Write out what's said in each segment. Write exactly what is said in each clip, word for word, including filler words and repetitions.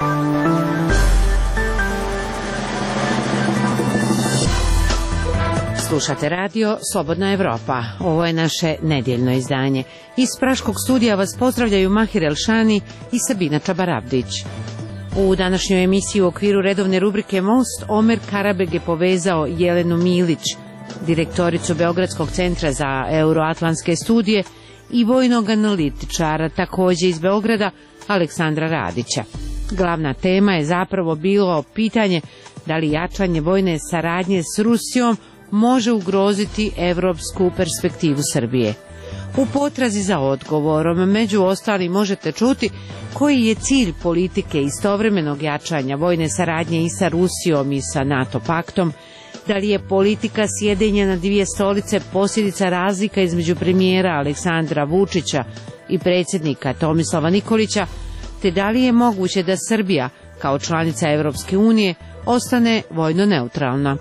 Slušate radio Slobodna Evropa. Ovo je naše nedjeljno izdanje. Iz praškog studija vas pozdravljaju Mahir Elšani i Sabina Čabarabdić. U današnjoj emisiji u okviru redovne rubrike Most, Omer Karabeg je povezao Jelenu Milić, direktoricu Beogradskog centra za euroatlantske studije, i vojnog analitičara, također iz Beograda, Aleksandra Radića. Glavna tema je zapravo bilo pitanje da li jačanje vojne saradnje s Rusijom može ugroziti evropsku perspektivu Srbije. U potrazi za odgovorom, među ostali, možete čuti koji je cilj politike istovremenog jačanja vojne saradnje i sa Rusijom i sa NATO paktom, da li je politika sjedenja na dvije stolice posljedica razlika između premijera Aleksandra Vučića i predsjednika Tomislava Nikolića, te da li je moguće da Srbija, kao članica Evropske unije, ostane vojno neutralna.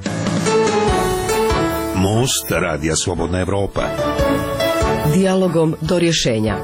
Most radija Slobodna Evropa. Dijalogom do rješenja.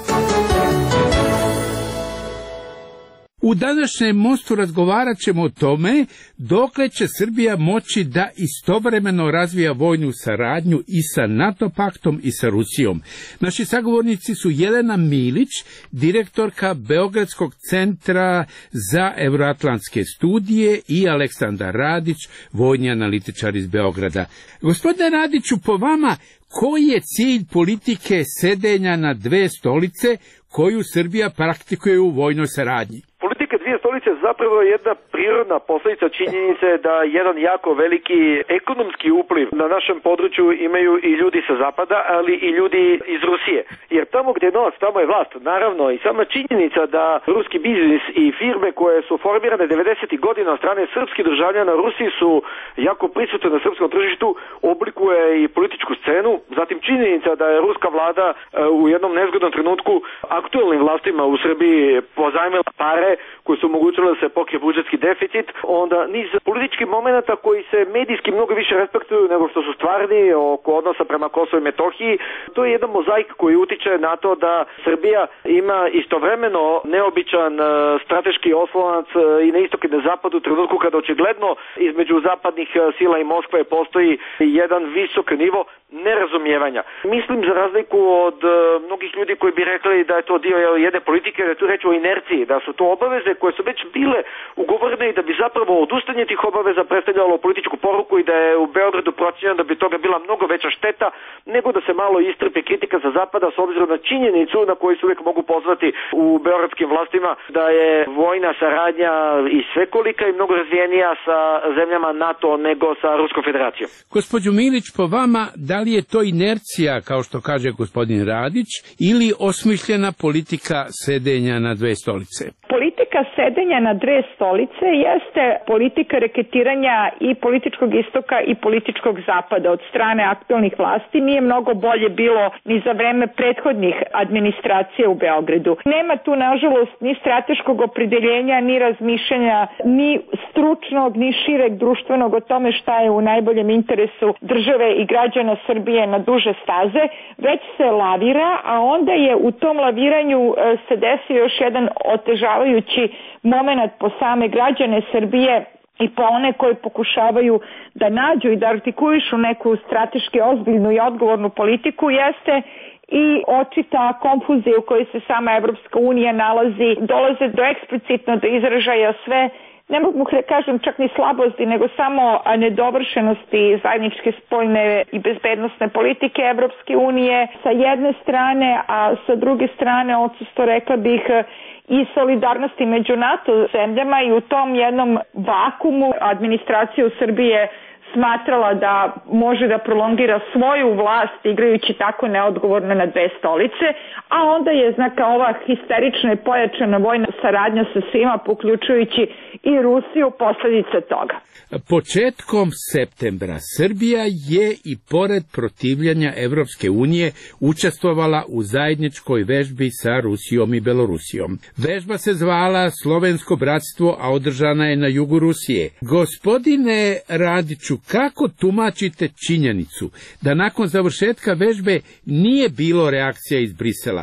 U današnjem mostu razgovarat ćemo o tome dokle će Srbija moći da istovremeno razvija vojnu saradnju i sa NATO paktom i sa Rusijom. Naši sagovornici su Jelena Milić, direktorka Beogradskog centra za euroatlantske studije, i Aleksandar Radić, vojni analitičar iz Beograda. Gospodine Radiću, po vama, koji je cilj politike sedenja na dve stolice koju Srbija praktikuje u vojnoj saradnji? Politika dvije stolice zapravo je jedna prirodna posljedica činjenice da jedan jako veliki ekonomski upliv na našem području imaju i ljudi sa zapada, ali i ljudi iz Rusije. Jer tamo gdje je novac, tamo je vlast. Naravno, i sama činjenica da ruski biznis i firme koje su formirane devedesetih godina od strane srpskih državljana na Rusiji su jako prisutne na srpskom tržištu, oblikuje i političku scenu. Zatim činjenica da je ruska vlada u jednom nezgodnom trenutku aktuelnim vlastima u Srbiji pozajmila pare koji su omogućili da se pokrije budžetski deficit, onda niz političkih momenata koji se medijski mnogo više respektuju nego što su stvarni oko odnosa prema Kosovu i Metohiji. To je jedan mozaik koji utiče na to da Srbija ima istovremeno neobičan strateški oslonac i na istoku i na zapadu u trenutku kada očigledno između zapadnih sila i Moskve postoji jedan visok nivo nerazumijevanja. Mislim, za razliku od mnogih ljudi koji bi rekli da je to dio jedne politike, da je tu reč o inerciji, da su to obaveze koje su već bile ugovorene i da bi zapravo odustanje tih obaveza predstavljalo političku poruku i da je u Beogradu procijenjeno da bi toga bila mnogo veća šteta nego da se malo istrpi kritika sa zapada s obzirom na činjenicu na koju se uvijek mogu pozvati u beogradskim vlastima da je vojna saradnja i svekolika i mnogo razvijenija sa zemljama NATO nego sa Ruskom federacijom. Gospođo Milić, po vama, da li je to inercija, kao što kaže gospodin Radić, ili osmišljena politika sedenja na dve stolice? Politika sedenja na dve stolice jeste politika reketiranja i političkog istoka i političkog zapada od strane aktualnih vlasti. Nije mnogo bolje bilo ni za vreme prethodnih administracija u Beogradu. Nema tu, nažalost, ni strateškog opredeljenja, ni razmišljanja, ni stručnog, ni šireg društvenog o tome šta je u najboljem interesu države i građana Srbije na duže staze, već se lavira, a onda je u tom laviranju se desio još jedan otežavajući moment po same građane Srbije i po one koji pokušavaju da nađu i da artikulišu neku strateški ozbiljnu i odgovornu politiku, jeste i očita konfuzija u kojoj se sama Evropska unija nalazi. Dolaze do eksplicitno do izražaja sve, ne mogu da kažem čak ni slabosti, nego samo nedovršenosti zajedničke spoljne i bezbednosne politike Evropske unije sa jedne strane, a sa druge strane odsustvo, rekla bih, i solidarnosti među NATO zemljama, i u tom jednom vakumu administracija u Srbije smatrala da može da prolongira svoju vlast igrajući tako neodgovorno na dve stolice, a onda je znaka ova histerična i pojačana vojna saradnja sa svima, uključujući i Rusiju, posljedica toga. Početkom septembra Srbija je i pored protivljenja Evropske unije učestvovala u zajedničkoj vežbi sa Rusijom i Belorusijom. Vežba se zvala Slovensko bratstvo, a održana je na jugu Rusije. Gospodine Radiću, kako tumačite činjenicu da nakon završetka vežbe nije bilo reakcija iz Brisela?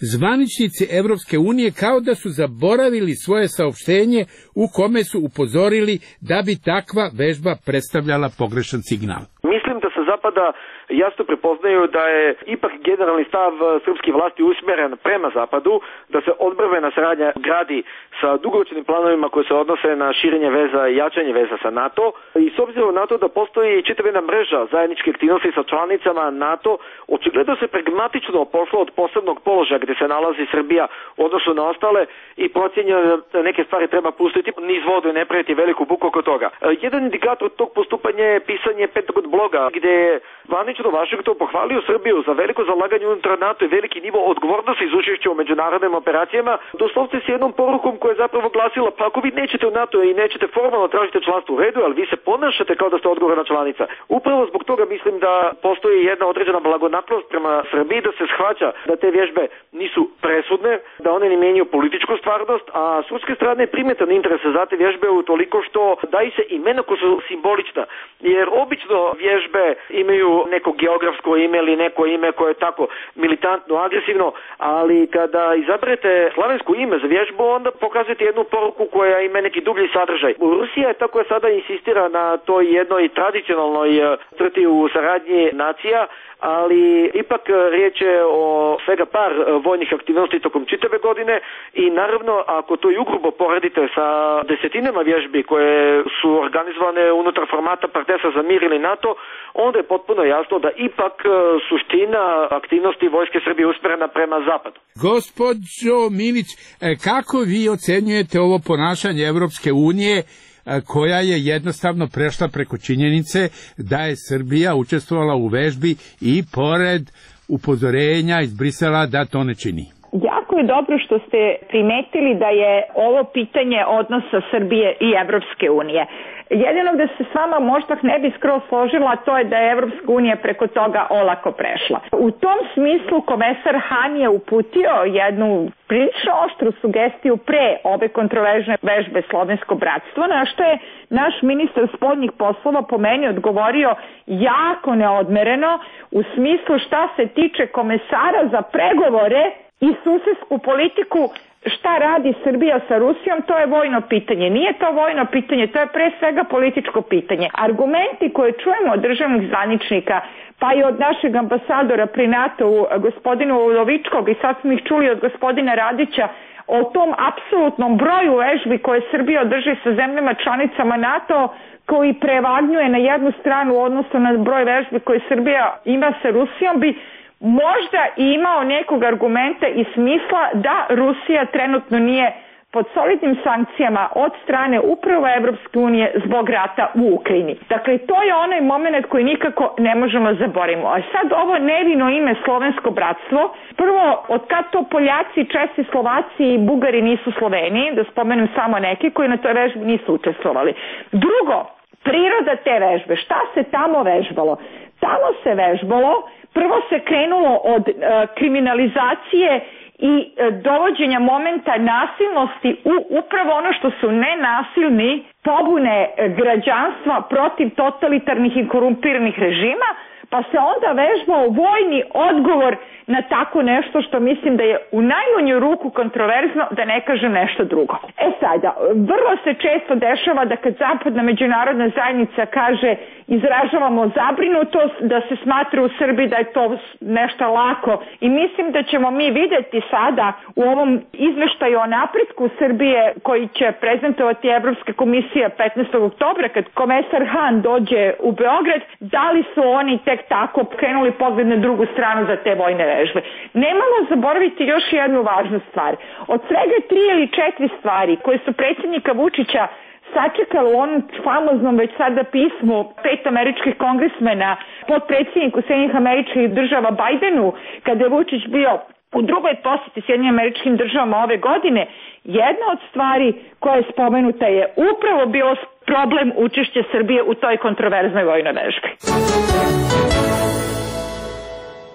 zvaničnici Evropske unije kao da su zaboravili svoje saopštenje u kome su upozorili da bi takva vežba predstavljala pogrešan signal. Mislim da sa zapada jasno prepoznaju da je ipak generalni stav srpskih vlasti usmeren prema zapadu, da se odbrvena saradnja gradi sa dugoročnim planovima koji se odnose na širenje veza i jačanje veza sa NATO, i s obzirom na to da postoji čitavina mreža zajedničke aktivnosti sa članicama NATO, očigledno se pragmatično pošlo od posebnog položaja gde se nalazi Srbija u odnosu na ostale i procjenjeno da neke stvari treba pustiti niz vodu i ne praviti veliku buku oko toga. Jedan indikator tog postupanja je pisanje Pentagon bloga, gde je zvanično Vašington pohvalio Srbiju za veliko zalaganje unutar NATO i veliki nivo odgovornosti iz učešća u međunarodnim operacijama, doslovce s jednom porukom koja je zapravo glasila: pa ako vi nećete u NATO i nećete formalno tražiti članstvo u redu, ali vi se ponašate kao da ste odgovorna članica. Upravo zbog toga mislim da postoji jedna određena blagonaklonost prema Srbiji, da se shvaća da te vježbe nisu presudne, da one ne mijenjaju političku stvarnost, a s ruske strane je primjetan interes za te vježbe utoliko što daju se imena koja su simbolična, jer obično vježbe imaju neko geografsko ime ili neko ime koje je tako militantno, agresivno, ali kada izaberete slavensko ime za vježbu, onda pokazujete jednu poruku koja ima neki dublji sadržaj. Rusija je tako sada insistira na toj jednoj tradicionalnoj crti u saradnji nacija, ali ipak riječ je o svega par vojnih aktivnosti tokom čitave godine i naravno ako to i ugrubo poredite sa desetinama vježbi koje su organizovane unutar formata Partnerstva za mir ili NATO, onda je potpuno jasno da ipak suština aktivnosti Vojske Srbije usmjerena prema zapadu. Gospođo Milić, kako vi ocenjujete ovo ponašanje Evropske unije koja je jednostavno prešla preko činjenice da je Srbija učestvovala u vežbi i pored upozorenja iz Brisela da to ne čini? Jako je dobro što ste primetili da je ovo pitanje odnosa Srbije i Evropske unije. Jedino da se s vama možda ne bi skroz složila, to je da je Evropska unija preko toga olako prešla. U tom smislu komesar Han je uputio jednu prilično oštru sugestiju pre ove kontroverzne vežbe Slovensko bratstvo, na što je naš ministar spoljnih poslova po meni odgovorio jako neodmereno u smislu šta se tiče komesara za pregovore i susedsku politiku. Šta radi Srbija sa Rusijom, to je vojno pitanje. Nije to vojno pitanje, to je pre svega političko pitanje. Argumenti koje čujemo od državnih zvaničnika, pa i od našeg ambasadora pri NATO-u, gospodinu Udovičkog, i sad smo ih čuli od gospodina Radića, o tom apsolutnom broju vežbi koje Srbija održi sa zemljama članicama NATO, koji prevagnjuje na jednu stranu u odnosu na broj vežbi koje Srbija ima sa Rusijom, bi možda imao nekog argumenta i smisla da Rusija trenutno nije pod solidnim sankcijama od strane upravo Evropske unije zbog rata u Ukrajini. Dakle, to je onaj moment koji nikako ne možemo zaboraviti. A sad ovo nevino ime Slovensko bratstvo, prvo, od kad to Poljaci, Česi, Slovaci i Bugari nisu Sloveniji, da spomenem samo neki koji na toj vežbi nisu učestvovali. Drugo, priroda te vežbe, šta se tamo vežbalo? Tamo se vežbalo, prvo se krenulo od e, kriminalizacije i e, dovođenja momenta nasilnosti u upravo ono što su nenasilni pobune građanstva protiv totalitarnih i korumpiranih režima, pa se onda vežbao vojni odgovor na tako nešto što mislim da je u najmanju ruku kontroverzno, da ne kažem nešto drugo. E sada, vrlo se često dešava da kad zapadna međunarodna zajednica kaže izražavamo zabrinutost, da se smatra u Srbiji da je to nešto lako, i mislim da ćemo mi vidjeti sada u ovom izveštaju o napretku Srbije koji će prezentovati Evropska komisija petnaestog oktobra kad komesar Han dođe u Beograd, da li su oni tek tako krenuli pogled na drugu stranu za te vojne vežbe. Nemamo zaboraviti još jednu važnu stvar. Od svega tri ili četiri stvari koje su predsjednika Vučića sačekali u onom famoznom već sada pismu pet američkih kongresmena potpredsjedniku Sjedinjenih Američkih Država Bajdenu, kada je Vučić bio u drugoj posjeti Sjedinjenim Američkim Državama ove godine, jedna od stvari koja je spomenuta je upravo bio problem učešća Srbije u toj kontroverznoj vojnoj vežbi.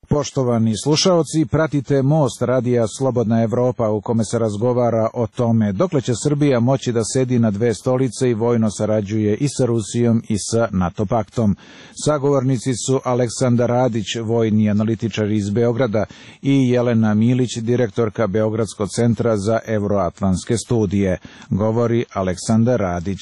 Poštovani slušaoci, pratite Most radija Slobodna Evropa u kome se razgovara o tome dokle će Srbija moći da sedi na dve stolice i vojno sarađuje i sa Rusijom i sa NATO paktom. Sagovornici su Aleksandar Radić, vojni analitičar iz Beograda, i Jelena Milić, direktorka Beogradskog centra za evroatlantske studije. Govori Aleksandar Radić.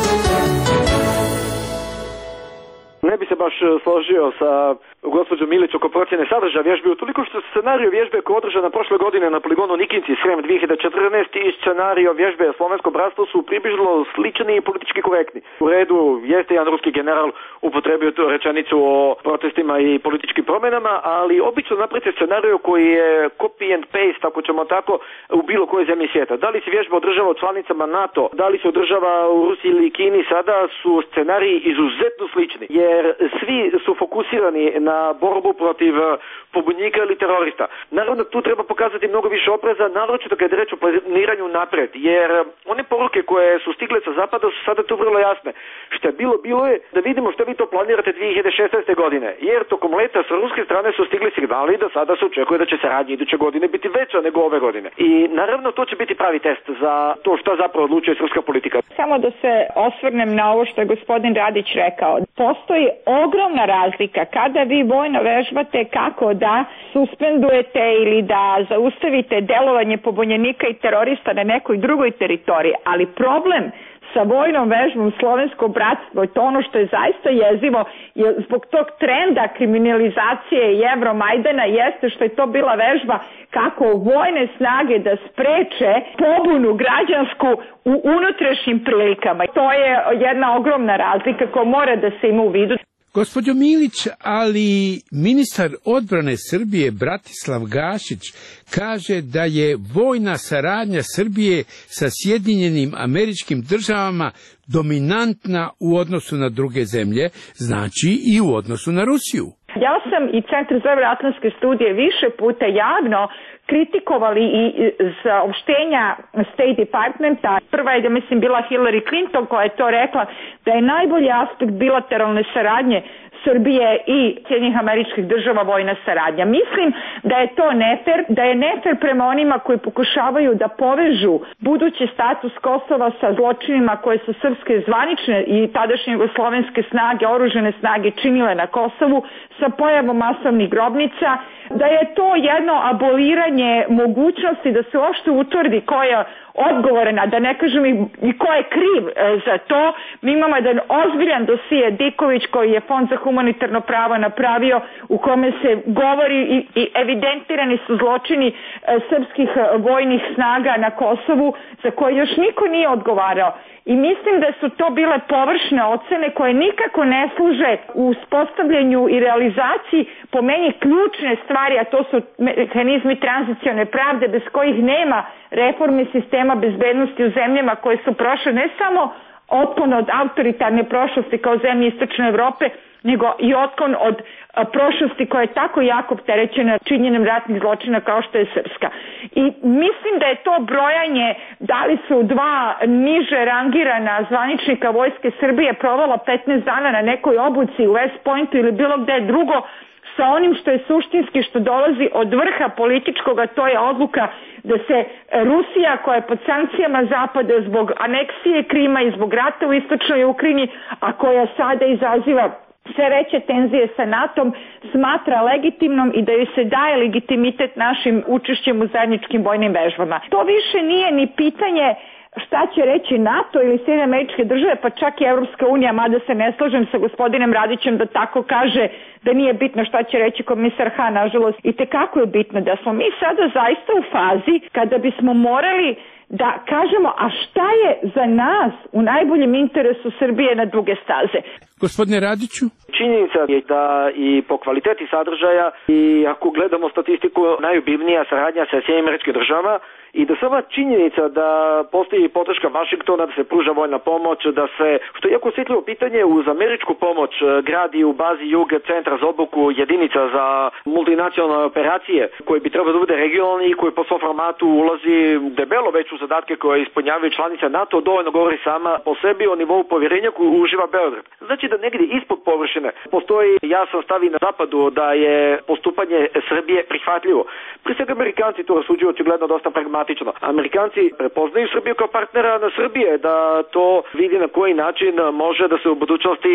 Ne bi se baš složio sa gospođom Milić oko procjene sadržaja vježbe, utoliko što scenario vježbe koja je održana prošle godine na poligonu Nikinci Srem dvije hiljade četrnaeste i scenario vježbe Slovensko bratstvo su približno slični i politički korektni. U redu jeste jedan ruski general upotrebio tu rečenicu o protestima i političkim promjenama, ali obično napravite scenario koji je copy and paste, ako ćemo tako, u bilo kojoj zemlji svijeta. Da li se vježba održava u članicama NATO, da li se održava u Rusiji ili Kini, sada su scenariji izuzetno slični, jer svi su fokusirani na borbu protiv pobunjenika ili terorista. Naravno, tu treba pokazati mnogo više opreza, naročito kad je reč o planiranju napred, jer one poruke koje su stigle sa zapada su sada tu vrlo jasne. Što je bilo, bilo je da vidimo što vi to planirate dvije hiljade šesnaeste. godine, jer tokom leta sa ruske strane su stigli signali da sada se očekuje da će saradnja iduće godine biti veća nego ove godine. I naravno, to će biti pravi test za to šta zapravo odlučuje srpska politika. Samo da se osvrnem na ovo što je gospodin Radić rekao. Postoji ogromna razlika kada vi vojno vežbate kako da suspendujete ili da zaustavite delovanje pobunjenika i terorista na nekoj drugoj teritoriji, ali problem sa vojnom vežbom Slovensko bratstvo, to ono što je zaista jezivo, je zbog tog trenda kriminalizacije i Evromajdana jeste što je to bila vežba kako vojne snage da spreče pobunu građansku u unutrašnjim prilikama. To je jedna ogromna razlika koja mora da se ima u vidu. Gospođo Milić, ali ministar odbrane Srbije Bratislav Gašić kaže da je vojna saradnja Srbije sa Sjedinjenim Američkim Državama dominantna u odnosu na druge zemlje, znači i u odnosu na Rusiju. Ja sam i Centar za evroatlantske studije više puta javno kritikovali i saopštenja State Departmenta. Prva je, da mislim, bila Hillary Clinton koja je to rekla, da je najbolji aspekt bilateralne saradnje Srbije i Sjedinjenih Američkih Država vojna saradnja. Mislim da je to nefer, da je nefer prema onima koji pokušavaju da povežu budući status Kosova sa zločinima koje su srpske zvanične i tadašnje jugoslovenske snage, oružane snage činile na Kosovu sa pojavom masovnih grobnica, da je to jedno aboliranje mogućnosti da se uopšte utvrdi ko je odgovoran, a da ne kažem i ko je kriv za to. Mi imamo jedan ozbiljan dosije Diković koji je Fond za humanitarno pravo napravio, u kome se govori i, i evidentirani su zločini e, srpskih vojnih snaga na Kosovu za koje još niko nije odgovarao. I mislim da su to bile površne ocene koje nikako ne služe u uspostavljanju i realizaciji po meni ključne stvari, a to su mehanizmi tranzicione pravde bez kojih nema reforme sistema bezbednosti u zemljama koje su prošle ne samo otklon od autoritarne prošlosti kao zemlje Istočne Evrope, nego i otklon od a, prošlosti koja je tako jako opterećena činjenjem ratnih zločina kao što je srpska. I mislim da je to brojanje da li su dva niže rangirana zvaničnika Vojske Srbije provela petnaest dana na nekoj obuci u West Pointu ili bilo gde drugo, sa onim što je suštinski, što dolazi od vrha političkog, a to je odluka da se Rusija, koja je pod sankcijama Zapada zbog aneksije Krima i zbog rata u istočnoj Ukrajini, a koja sada izaziva sve veće tenzije sa NATO-om, smatra legitimnom i da joj se daje legitimitet našim učešćem u zajedničkim vojnim vežbama. To više nije ni pitanje šta će reći NATO ili Sjedinjene Američke Države, pa čak i Evropska unija, mada se ne slažem sa gospodinem Radićem da tako kaže da nije bitno šta će reći komisar Han, nažalost, i tekako je bitno da smo mi sada zaista u fazi kada bismo morali da kažemo, a šta je za nas u najboljem interesu Srbije na duge staze. Gospodine Radiću? Činjenica je da i po kvaliteti sadržaja i ako gledamo statistiku najobilnija saradnja sa Sjedinjenim Američkim Državama i da sama činjenica da postoji podrška Vašingtona, da se pruža vojna pomoć, da se, što je jako osjetljivo pitanje, uz američku pomoć gradi u bazi Jug centra za obuku jedinica za multinacionalne operacije koji bi trebalo da bude regionalni i koji po svom formatu ulazi debelo već u zadatke koje ispunjavaju članice NATO dovoljno govori sama po sebi o nivou povjerenja koju uživa Beograd. Znači da negdje ispod površine postoji jasan stav i na zapadu da je postupanje Srbije prihvatljivo. Prije svega Amerikanci to rasuđuju očigledno dosta pragmatično. Amerikanci prepoznaju Srbiju kao partnera na Srbije, da to vidi na koji način može da se u budućnosti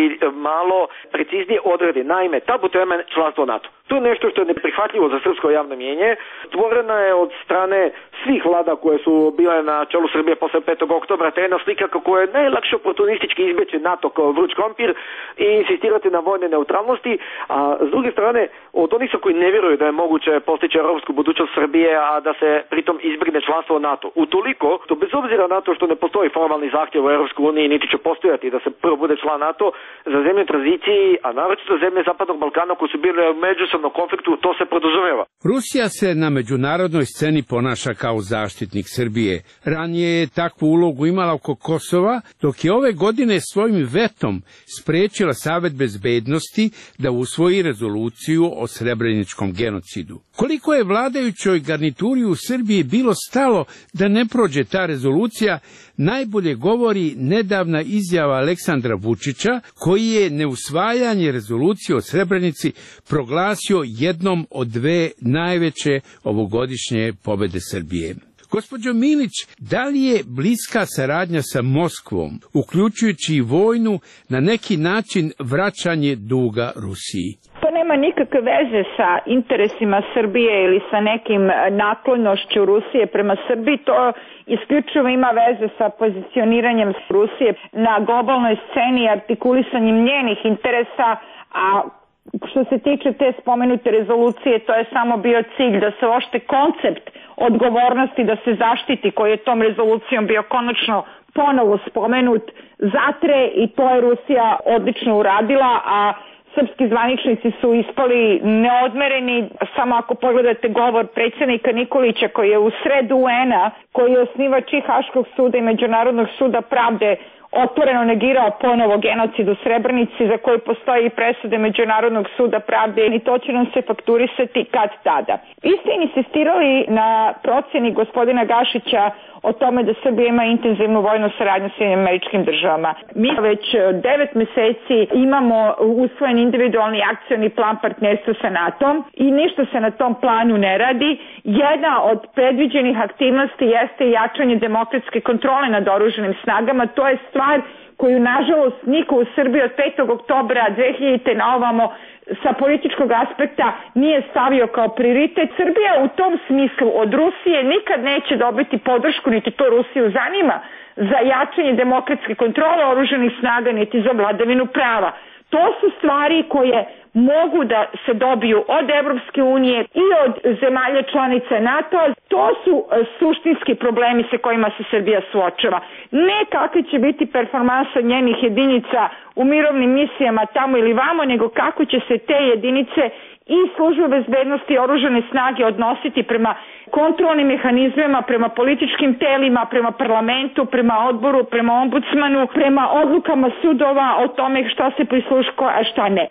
malo preciznije odredi. Naime, tabu tema je članstvo NATO. To je nešto što je neprihvatljivo za srpsko javno mjenje. Stvorena je od strane svih vlada koje su bile na čelu Srbije posle petog oktobra, te jedna slika kako je najlakše oportunistički izbeći NATO kao vruć krompir i insistirati na vojne neutralnosti, a s druge strane od onih su koji ne vjeruju da je moguće postići europsku budućnost Srbije, a da se pritom izbjegne članstvo u NATO. Utoliko, to bez obzira na to što ne postoji formalni zahtjev u Europskoj uniji, niti će postojati da se prvo bude član NATO, za zemlje tranziciji, a naročito zemlje Zapadnog Balkana koji su bile u međusobnom konfliktu, to se podrazumijeva. Rusija se na međunarodnoj sceni ponaša kao zaštitnik Srbije. Ranije je takvu ulogu imala oko Kosova, dok je ove godine svojim vetom spriječila Savet bezbednosti da usvoji rezoluciju o srebreničkom genocidu. Koliko je vladajućoj garnituri u Srbiji bilo stalo da ne prođe ta rezolucija, najbolje govori nedavna izjava Aleksandra Vučića, koji je neusvajanje rezolucije o Srebrenici proglasio jednom od dve najveće ovogodišnje pobede Srbije. Gospođo Milić, da li je bliska saradnja sa Moskvom, uključujući i vojnu, na neki način vraćanje duga Rusiji? To nema nikakve veze sa interesima Srbije ili sa nekim naklonošću Rusije prema Srbiji. To isključivo ima veze sa pozicioniranjem Rusije na globalnoj sceni i artikulisanjem njenih interesa, a što se tiče te spomenute rezolucije, to je samo bio cilj da se ošte koncept odgovornosti, da se zaštiti, koji je tom rezolucijom bio konačno ponovo spomenut, zatre, i to je Rusija odlično uradila, a srpski zvaničnici su ispali neodmereni. Samo ako pogledate govor predsjednika Nikolića, koji je u sred U N-a, koji je osnivač i Haškog suda i Međunarodnog suda pravde, otvoreno negirao ponovo genocid u Srebrenici, za koji postoji i presude Međunarodnog suda pravde, i to će nam se fakturisati kad tada. Vi ste insistirali na procjeni gospodina Gašića o tome da Srbija ima intenzivnu vojnu saradnju s Sjedinjenim Američkim Državama. Mi već devet meseci imamo usvojen individualni akcioni plan partnerstva sa NATO-om i ništa se na tom planu ne radi. Jedna od predviđenih aktivnosti jeste jačanje demokratske kontrole nad oružanim snagama. To je stvar koju, nažalost, niko u Srbiji od petog oktobra dve hiljadite na ovamo sa političkog aspekta nije stavio kao prioritet. Srbija u tom smislu od Rusije nikad neće dobiti podršku, niti to Rusiju zanima, za jačanje demokratske kontrole oružanih snaga, niti za vladavinu prava. To su stvari koje mogu da se dobiju od Evropske unije i od zemalja članica NATO-a. To su suštinski problemi sa kojima se Srbija suočava. Ne kakve će biti performansa njenih jedinica u mirovnim misijama tamo ili vamo, nego kako će se te jedinice i službe bezbednosti i oružane snage odnositi prema kontrolnim mehanizmima, prema političkim telima, prema parlamentu, prema odboru, prema ombudsmanu, prema odlukama sudova o tome šta se prisluškuje, a šta ne.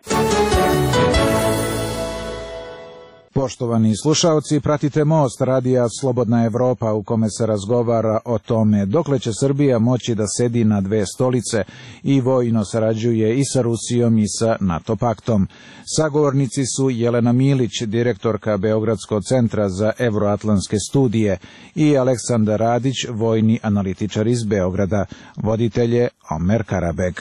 Poštovani slušaoci, pratite Most radija Slobodna Evropa, u kome se razgovara o tome dokle će Srbija moći da sedi na dve stolice i vojno sarađuje i sa Rusijom i sa NATO paktom. Sagovornici su Jelena Milić, direktorka Beogradskog centra za evroatlantske studije, i Aleksandar Radić, vojni analitičar iz Beograda. Voditelj je Omer Karabeg.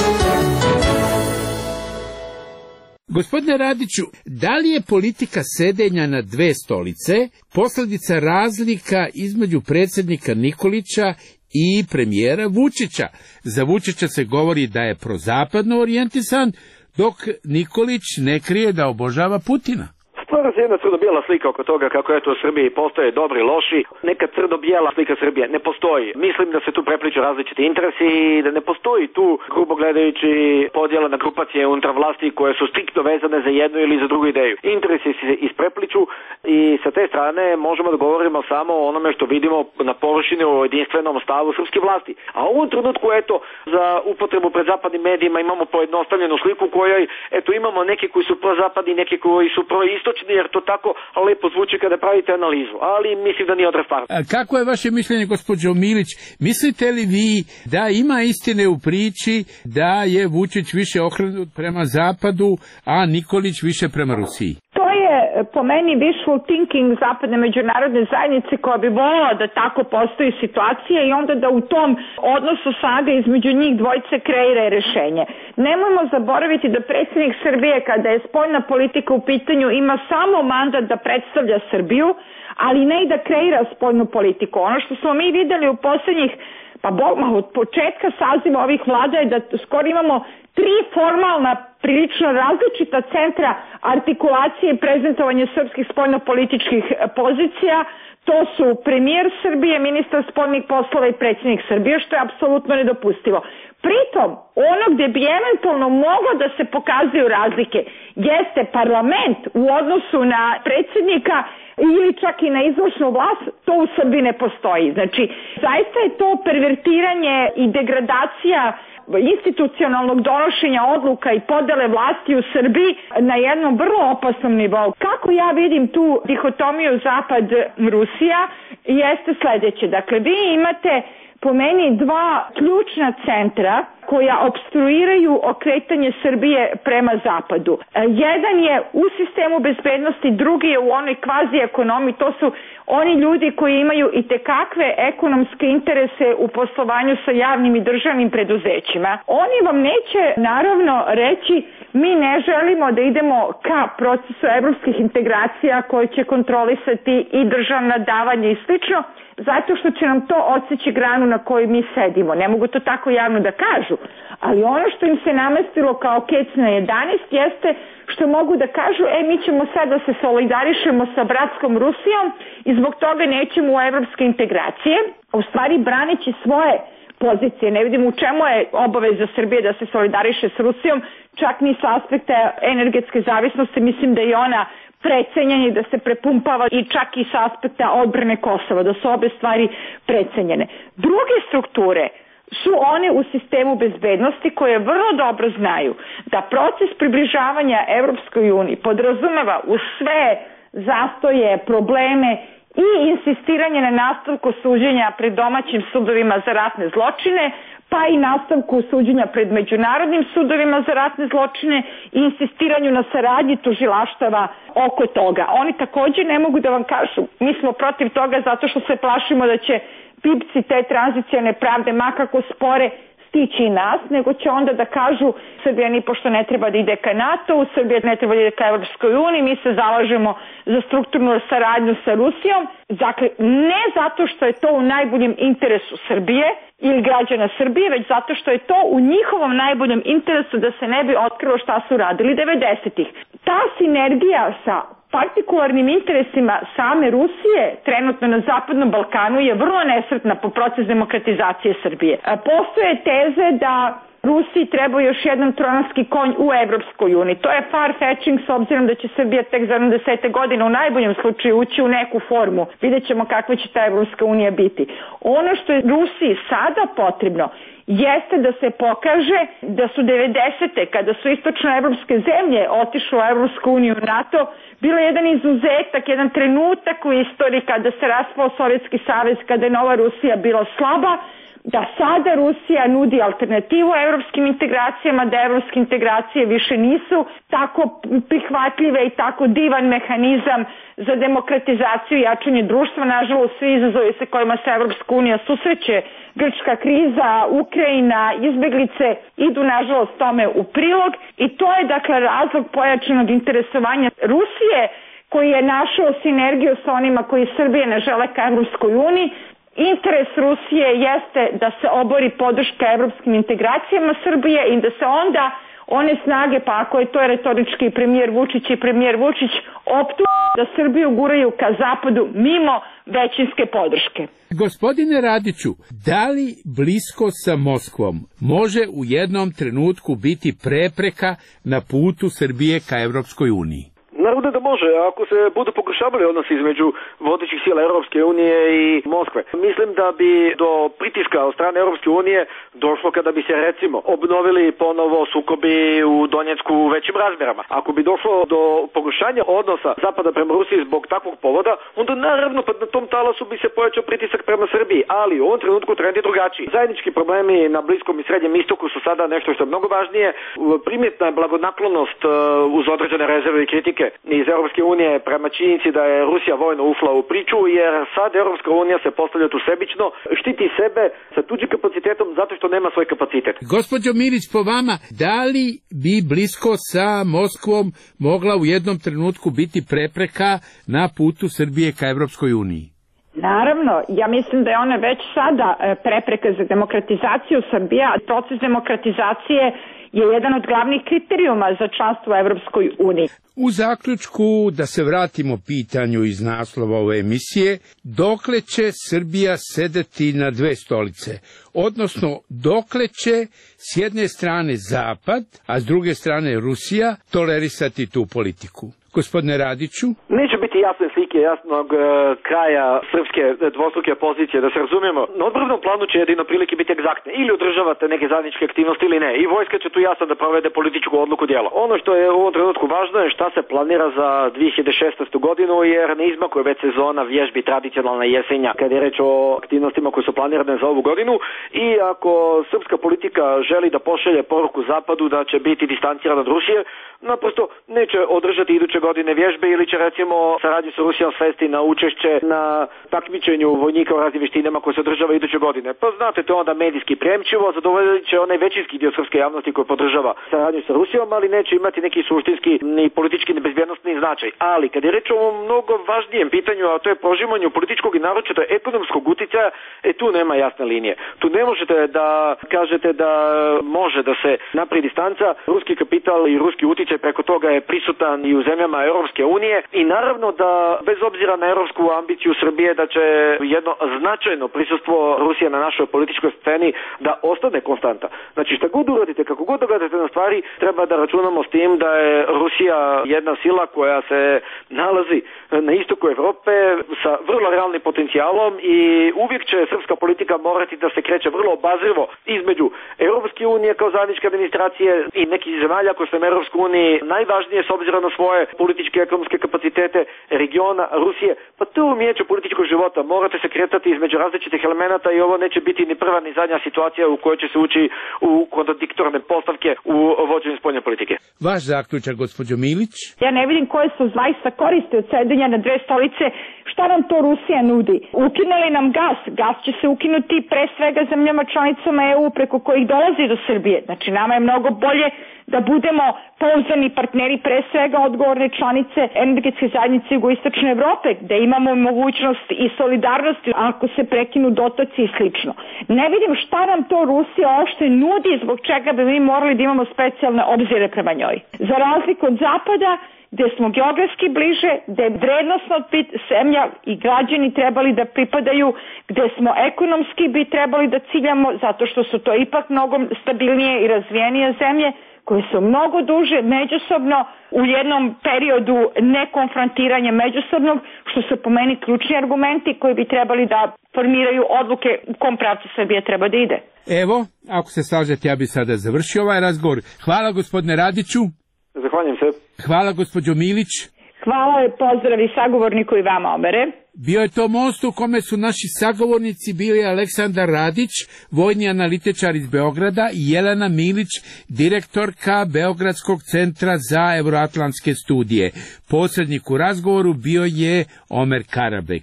Gospodine Radiću, da li je politika sedenja na dve stolice posljedica razlika između predsjednika Nikolića i premijera Vučića? Za Vučića se govori da je prozapadno orijentisan, dok Nikolić ne krije da obožava Putina. Stvara se jedna crno-bijela slika oko toga kako eto u Srbiji postoje dobri i loši. Neka crno-bijela slika Srbije ne postoji. Mislim da se tu prepliču različiti interesi i da ne postoji tu, grubo gledajući, podjela na grupacije unutar vlasti koje su striktno vezane za jednu ili za drugu ideju. Interesi se isprepliču i sa te strane možemo da govorimo samo o onome što vidimo na površini u jedinstvenom stavu srpske vlasti. A u ovom trenutku, eto, za upotrebu pred zapadnim medijima imamo pojednostavljenu sliku u kojoj, eto, imamo neke koji su prozapadni, neke koji su proistočni, jer jer to tako lepo zvuči kada pravite analizu, ali mislim da nije odrefarno. Kako je vaše mišljenje, gospođo Milić? Mislite li vi da ima istine u priči da je Vučić više okrenut prema zapadu, a Nikolić više prema Rusiji? To je po meni wishful thinking zapadne međunarodne zajednice koja bi voljela da tako postoji situacija i onda da u tom odnosu snaga između njih dvojice kreira rešenje. Nemojmo zaboraviti da predsjednik Srbije kada je spoljna politika u pitanju ima samo mandat da predstavlja Srbiju, ali ne i da kreira spoljnu politiku. Ono što smo mi videli u poslednjih pa bolma od početka saziva ovih vlada je da skoro imamo tri formalna, prilično različita centra artikulacije i prezentovanja srpskih spoljnopolitičkih pozicija. To su premijer Srbije, ministar spoljnih poslova i predsjednik Srbije, što je apsolutno nedopustivo. Pritom, ono gde bi eventualno moglo da se pokazuju razlike jeste parlament u odnosu na predsjednika ili čak i na izvršnu vlast, to u Srbiji ne postoji. Znači, zaista je to pervertiranje i degradacija institucionalnog donošenja odluka i podele vlasti u Srbiji na jednom vrlo opasnom nivou. Kako ja vidim tu dihotomiju Zapad-Rusija jeste sledeće. Dakle, vi imate po meni dva ključna centra koja obstruiraju okretanje Srbije prema zapadu. Jedan je u sistemu bezbednosti, drugi je u onoj kvazi ekonomiji. To su oni ljudi koji imaju i tekakve ekonomske interese u poslovanju sa javnim i državnim preduzećima. Oni vam neće naravno reći mi ne želimo da idemo ka procesu evropskih integracija koji će kontrolisati i državna davanja i slično, zato što će nam to odseći granu na kojoj mi sedimo. Ne mogu to tako javno da kažu, ali ono što im se namestilo kao kec na jedanaest jeste što mogu da kažu, e, mi ćemo sad da se solidarišemo sa bratskom Rusijom i zbog toga nećemo u evropske integracije, u stvari braneći svoje pozicije. Ne vidim u čemu je obaveza Srbije da se solidariše s Rusijom, čak ni sa aspekta energetske zavisnosti, mislim da je ona precenjena i da se prepumpava i čak i sa aspekta odbrane Kosova, da su obe stvari precenjene. Druge strukture su one u sistemu bezbednosti koje vrlo dobro znaju da proces približavanja Evropskoj uniji podrazumeva u sve zastoje, probleme i insistiranje na nastavku suđenja pred domaćim sudovima za ratne zločine, pa i nastavku suđenja pred međunarodnim sudovima za ratne zločine i insistiranju na saradnji tužilaštava oko toga. Oni također ne mogu da vam kažu, mi smo protiv toga zato što se plašimo da će pipci te tranzicijane pravde makako spore stići i nas, nego će onda da kažu Srbija ni pošto ne treba da ide ka NATO, Srbija ne treba da ide ka Evropskoj uniji, mi se zalažemo za strukturnu saradnju sa Rusijom. Dakle, ne zato što je to u najboljem interesu Srbije ili građana Srbije, već zato što je to u njihovom najboljem interesu da se ne bi otkrilo šta su radili devedesetih. Ta sinergija sa partikularnim interesima same Rusije trenutno na Zapadnom Balkanu je vrlo nesretna po proces demokratizacije Srbije. Postoje teze da Rusiji treba još jedan trojanski konj u Evropskoj uniji. To je far-fetching s obzirom da će Srbija tek za sedamdesete godine u najboljem slučaju ući u neku formu. Vidjet ćemo kakva će ta Evropska unija biti. Ono što je Rusiji sada potrebno jeste da se pokaže da su devedesete kada su istočnoevropske zemlje otišle u Evropsku uniju i NATO, bilo jedan izuzetak, jedan trenutak u istoriji kada se raspao Sovjetski savez, kada je nova Rusija bila slaba, da sada Rusija nudi alternativu evropskim integracijama, da evropske integracije više nisu tako prihvatljive i tako divan mehanizam za demokratizaciju i jačanje društva. Nažalost, svi izazovi sa kojima se Evropska unija susreće, grčka kriza, Ukrajina, izbeglice, idu nažalost tome u prilog i to je dakle razlog pojačanog interesovanja Rusije koji je našao sinergiju sa onima koji Srbije ne žele ka Evropskoj uniji. Interes Rusije jeste da se obori podrška evropskim integracijama Srbije i da se onda one snage, pa ako je to retorički premijer Vučić i premijer Vučić, optuže da Srbiju guraju ka zapadu mimo većinske podrške. Gospodine Radiću, da li blisko sa Moskvom može u jednom trenutku biti prepreka na putu Srbije ka Evropskoj uniji? Naravno da može, ako se budu pogoršavali odnosi između vodećih sila Europske unije i Moskve. Mislim da bi do pritiska od strane Europske unije došlo kada bi se recimo obnovili ponovo sukobi u Donjecku u većim razmjerama. Ako bi došlo do pogoršanja odnosa Zapada prema Rusiji zbog takvog povoda, onda naravno na tom talasu bi se pojačao pritisak prema Srbiji, ali u ovom trenutku trend je drugačiji. Zajednički problemi na Bliskom i Srednjem istoku su sada nešto što je mnogo važnije. Primjetna je blagonaklonost uz određene rezerve i kritike iz Europske unije prema činjenici da je Rusija vojno ufla u priču, jer sad Europska unija se postavlja tu sebično, štiti sebe sa tuđim kapacitetom zato što nema svoj kapacitet. Gospođo Milić, po vama, da li bi blisko sa Moskvom mogla u jednom trenutku biti prepreka na putu Srbije ka Europskoj uniji? Naravno, ja mislim da je ona već sada prepreka za demokratizaciju Srbije, a proces demokratizacije je jedan od glavnih kriterijuma za članstvo u Evropskoj uniji. U zaključku, da se vratimo pitanju iz naslova ove emisije, dokle će Srbija sedeti na dve stolice, odnosno dokle će s jedne strane Zapad, a s druge strane Rusija tolerisati tu politiku. Gospodine Radiću? Neće biti jasne slike jasnog e, kraja srpske dvostruke pozicije, da se razumijemo. Na odbrambnom planu će jedino prilike biti egzaktne. Ili održavate neke zajedničke aktivnosti ili ne. I vojska će tu jasno da provede političku odluku djela. Ono što je u ovom trenutku važno je šta se planira za dvije hiljade šesnaestu godinu, jer ne izmakuje već sezona vježbi tradicionalna jesenja kad je reč o aktivnostima koje su planirane za ovu godinu. I ako srpska politika želi da pošalje poruku Zapadu da će biti distancirana od Rusije, naprosto neće održati iduće godine vježbe ili će recimo saradnju sa Rusijom svesti na učešće na takmičenju vojnika u raznim vještinama koje se održava iduće godine. Pa znate, to onda medijski premčivo, zadovoljit će onaj većinski dio srpske javnosti koji podržava saradnju sa Rusijom, ali neće imati neki suštinski ni politički ni bezbjednosni značaj. Ali kad je reč o ovom mnogo važnijem pitanju, a to je prožimanju političkog i naročito ekonomskog uticaja, e tu nema jasne linije. Tu ne možete da kažete da može da se napravi distanca, ruski kapital i ruski uticaj preko toga je prisutan i u zemljama Europske unije i naravno da bez obzira na europsku ambiciju Srbije da će jedno značajno prisustvo Rusije na našoj političkoj sceni da ostane konstanta. Znači šta god uradite, kako god dogledate na stvari, treba da računamo s tim da je Rusija jedna sila koja se nalazi na istoku Evrope sa vrlo realnim potencijalom i uvijek će srpska politika morati da se kreće vrlo obazrivo između Europske unije kao zajedničke administracije i nekih zemalja koje su u Europskoj uniji najvažnije s obzirom na svoje političke i ekonomske kapacitete regiona Rusije. Pa to je umijeće političkog života. Morate se kretati između različitih elemenata i ovo neće biti ni prva ni zadnja situacija u kojoj će se ući u kontradiktorne postavke u vođenju spoljne politike. Vaš zaključak, gospođo Milić? Ja ne vidim koje su zaista koristi od sedenja na dve stolice. Šta nam to Rusija nudi? Ukinuli nam gas. Gas će se ukinuti pre svega zemljama članicama E U preko kojih dolazi do Srbije. Znači nama je mnogo bolje da budemo pouzdani partneri, pre svega odgovorne članice energetske zajednice jugoistočne Evrope, gde imamo mogućnost i solidarnost ako se prekinu dotoci i slično. Ne vidim šta nam to Rusija uopšte nudi, zbog čega bi mi morali da imamo specijalne obzire prema njoj. Za razliku od Zapada, gde smo geografski bliže, gde je vrednostno zemlja i građani trebali da pripadaju, gde smo ekonomski bi trebali da ciljamo, zato što su to ipak mnogo stabilnije i razvijenije zemlje, koje su mnogo duže međusobno u jednom periodu nekonfrontiranja međusobnog, što su po meni ključni argumenti koji bi trebali da formiraju odluke u kom pravcu Srbija treba da ide. Evo, ako se slažete, ja bi sada završio ovaj razgovor. Hvala gospodine Radiću. Zahvaljujem se. Hvala gospođo Milić. Hvala, pozdrav i sagovorniku i vama obere. Bio je to most u kome su naši sagovornici bili Aleksandar Radić, vojni analitičar iz Beograda, i Jelena Milić, direktorka Beogradskog centra za euroatlantske studije. Posrednik u razgovoru bio je Omer Karabek.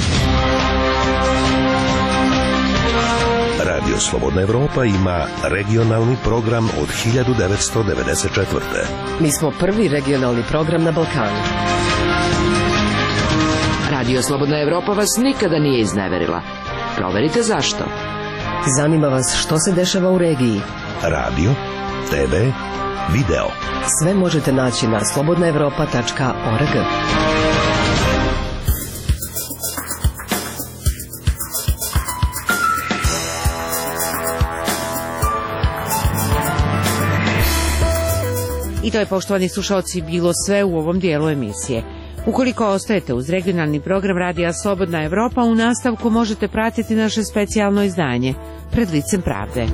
Radio Slobodna Evropa ima regionalni program od hiljadu devetsto devedeset četvrte. Mi smo prvi regionalni program na Balkanu. Radio Slobodna Evropa vas nikada nije izneverila. Proverite zašto. Zanima vas što se dešava u regiji. Radio, te ve, video. Sve možete naći na slobodna evropa tačka org. I to je, poštovani slušalci, bilo sve u ovom dijelu emisije. Ukoliko ostajete uz regionalni program Radija Slobodna Evropa, u nastavku možete pratiti naše specijalno izdanje Pred licem pravde.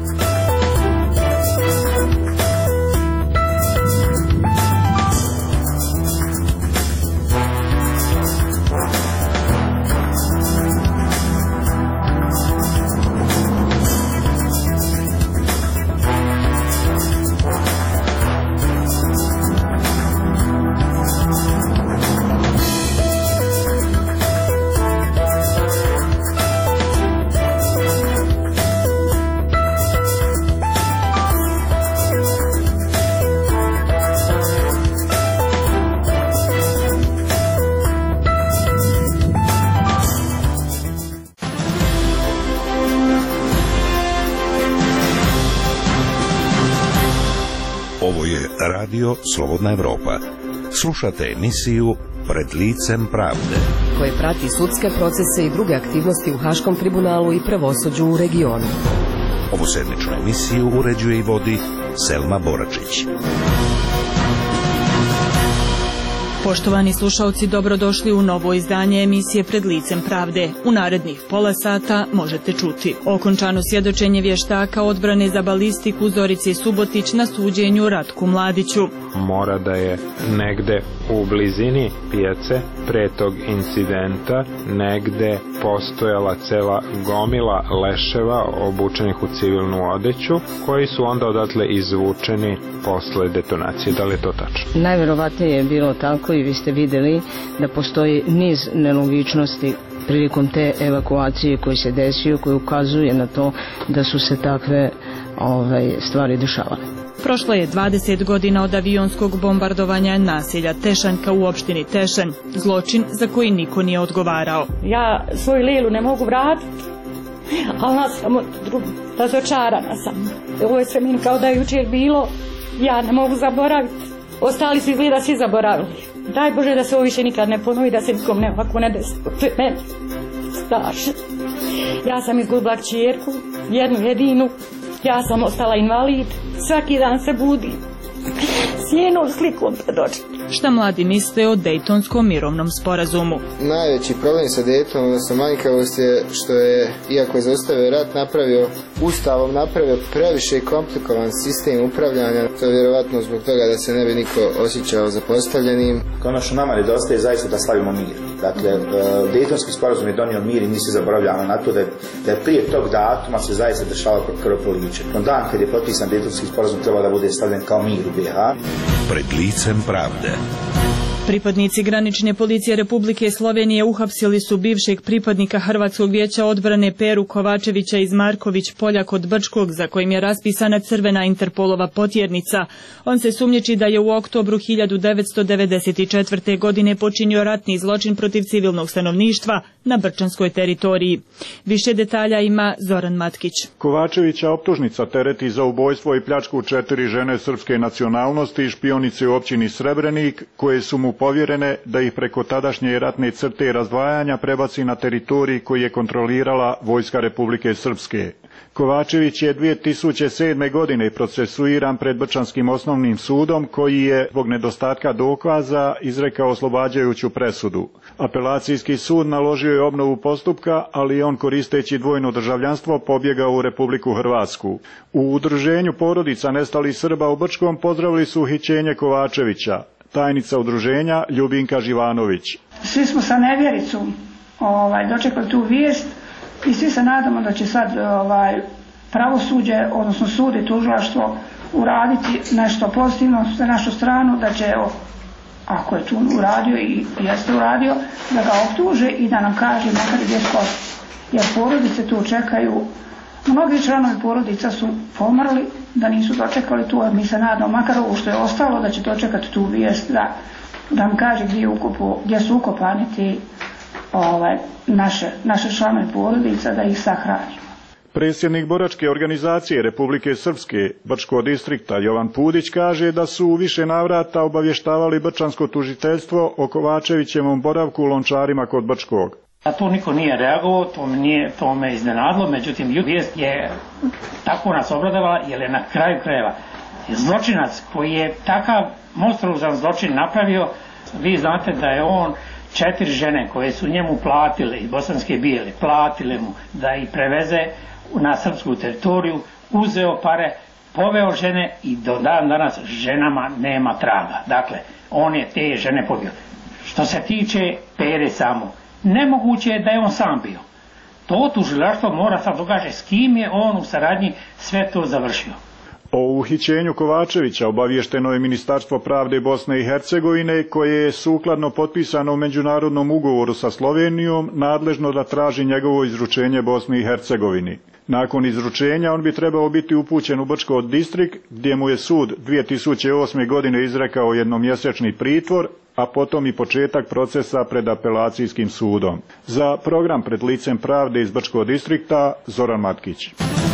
Radio Slobodna Evropa. Slušate emisiju Pred licem pravde, koje prati sudske procese i druge aktivnosti u Haškom tribunalu i pravosuđu u regionu. Ovu sedmičnu emisiju uređuje i vodi Selma Boračić. Poštovani slušalci, dobrodošli u novo izdanje emisije Pred licem pravde. U narednih pola sata možete čuti okončano svjedočenje vještaka odbrane za balistiku Zorice Subotić na suđenju Ratku Mladiću. Mora da je negde u blizini pijace pre tog incidenta negde postojala cela gomila leševa obučenih u civilnu odeću, koji su onda odatle izvučeni posle detonacije. Da li je to tačno? Najverovatnije je bilo tako i vi ste vidjeli da postoji niz nelogičnosti prilikom te evakuacije koji se desio, koji ukazuje na to da su se takve ovaj, stvari dešavale. Prošlo je dvadeset godina od avionskog bombardovanja naselja Tešanka u opštini Tešan, zločin za koji niko nije odgovarao. Ja svoju Lilu ne mogu vratiti, a ona samo razočarana sam. Ovo je sve mi kao da je jučer bilo, ja ne mogu zaboraviti. Ostali su izgleda svi zaboravili. Daj Bože da se ovo više nikad ne ponovi, da se nikom ne ovako ne desi. Meni, strašno. Ja sam izgubila kćerku, jednu jedinu. Ja sam ostala invalid, svaki dan se budim s njenom slikom pred očima. Šta mladi misle o Dejtonskom mirovnom sporazumu? Najveći problem sa Dejtonom, odnosno manjkavost je što je, iako je zaustavio rat, napravio ustavom, napravio previše komplikovan sistem upravljanja. To je vjerovatno zbog toga da se ne bi niko osjećao zapostavljenim. Konačno nama nedostaje zaista da slavimo mir. Dakle, Dejtonski sporazum je donio mir i mi se zaboravljamo na to da je, da je prije tog datuma se zaista dešava krvoproliće. No dan kad je potpisan Dejtonski sporazum trebao da bude stavljen kao mir u B iH. Pred licem pravde. Pripadnici granične policije Republike Slovenije uhapsili su bivšeg pripadnika Hrvatskog vijeća odbrane Peru Kovačevića iz Marković polja kod Brčkog, za kojim je raspisana crvena Interpolova potjernica. On se sumnjiči da je u oktobru hiljadu devetsto devedeset četvrte. godine počinio ratni zločin protiv civilnog stanovništva na brčanskoj teritoriji. Više detalja ima Zoran Matkić. Kovačevića optužnica tereti za ubojstvo i pljačku četiri žene srpske nacionalnosti i špionice u općini Srebrenik, koje su mu povjerene da ih preko tadašnje ratne crte razdvajanja prebaci na teritorij koji je kontrolirala Vojska Republike Srpske. Kovačević je dvije tisuće sedme. godine procesuiran pred Brčanskim osnovnim sudom, koji je zbog nedostatka dokaza izrekao oslobađajuću presudu. Apelacijski sud naložio je obnovu postupka, ali on, koristeći dvojno državljanstvo, pobjegao u Republiku Hrvatsku. U udruženju porodica nestalih Srba u Brčkom pozdravili su uhićenje Kovačevića. Tajnica udruženja Ljubinka Živanović. Svi smo sa nevjericom ovaj, dočekali tu vijest i svi se nadamo da će sad ovaj, pravosuđe, odnosno sud i tužilaštvo uraditi nešto pozitivno za našu stranu, da će, ako je tu uradio i jeste uradio, da ga optuže i da nam kaže makar gdje skoro. Jer porodice tu čekaju, mnogi članovi porodica su pomrli, da nisu dočekali tu, a mi se nadamo makar ovo što je ostalo da će dočekati tu vijest da, da nam kaže gdje, ukopu, gdje su ukopani ti ovaj, naše, naše članovi porodica, da ih sahranimo. Predsjednik boračke organizacije Republike Srpske Brčkog distrikta Jovan Pudić kaže da su u više navrata obavještavali brčansko tužiteljstvo o Kovačevićevom boravku u Lončarima kod Brčkog. A tu niko nije reagovao, to me, nije, to me iznenadilo, međutim vijest je tako nas obradovala, jer je na kraju krajeva Zločinac koji je takav monstruozan zločin napravio, vi znate da je on četiri žene koje su njemu platile iz Bosanske Bijele, platile mu da ih preveze na srpsku teritoriju, uzeo pare, poveo žene i do dan danas ženama nema traga. Dakle, on je te žene pobio. Što se tiče Pere samo, nemoguće je da je on sam bio. To tužilaštvo mora sad događati s kim je on u saradnji sve to završio. O uhićenju Kovačevića obaviješteno je Ministarstvo pravde Bosne i Hercegovine, koje je sukladno potpisano u međunarodnom ugovoru sa Slovenijom nadležno da traži njegovo izručenje Bosni i Hercegovini. Nakon izručenja on bi trebao biti upućen u Brčko distrikt, gdje mu je sud dvije tisuće osme. godine izrekao jednomjesečni pritvor, a potom i početak procesa pred apelacijskim sudom. Za program Pred licem pravde iz Brčkog distrikta, Zoran Matkić.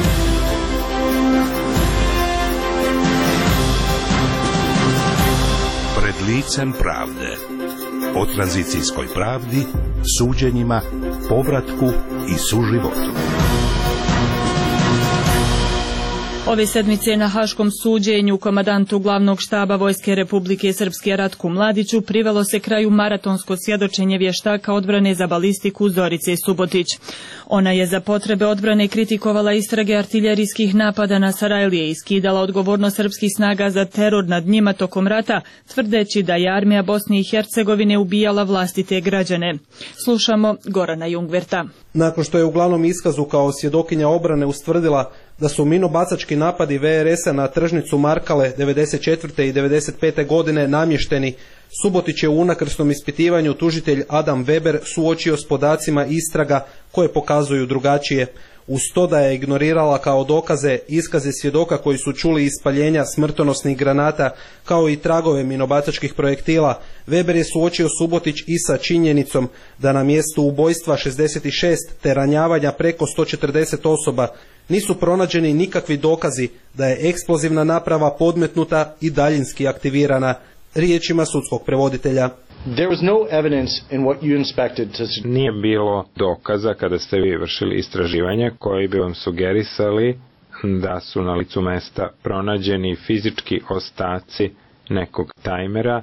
Pred licem pravde. O tranzicijskoj pravdi, suđenjima, povratku i suživotu. Ove sedmice na Haškom suđenju komandantu glavnog štaba Vojske Republike Srpske Ratku Mladiću privelo se kraju maratonsko svjedočenje vještaka odbrane za balistiku Zorice Subotić. Ona je za potrebe odbrane kritikovala istrage artiljerijskih napada na Sarajlije i skidala odgovornost srpskih snaga za teror nad njima tokom rata, tvrdeći da je armija Bosne i Hercegovine ubijala vlastite građane. Slušamo Gorana Jungverta. Nakon što je u glavnom iskazu kao svjedokinja obrane ustvrdila da su minobacački napadi ve er esa na tržnicu Markale devedeset četvrte i devedeset pete. godine namješteni, Subotić je u unakrsnom ispitivanju tužitelj Adam Weber suočio s podacima istraga koje pokazuju drugačije. Uz to da je ignorirala kao dokaze iskaze svjedoka koji su čuli ispaljenja smrtonosnih granata kao i tragove minobacačkih projektila, Weber je suočio Subotić i sa činjenicom da na mjestu ubojstva šezdeset šest te ranjavanja preko sto četrdeset osoba nisu pronađeni nikakvi dokazi da je eksplozivna naprava podmetnuta i daljinski aktivirana, riječima sudskog prevoditelja. There was no evidence in what you inspected to... Nije bilo dokaza kada ste vi vršili istraživanje koji bi vam sugerisali da su na licu mesta pronađeni fizički ostaci nekog tajmera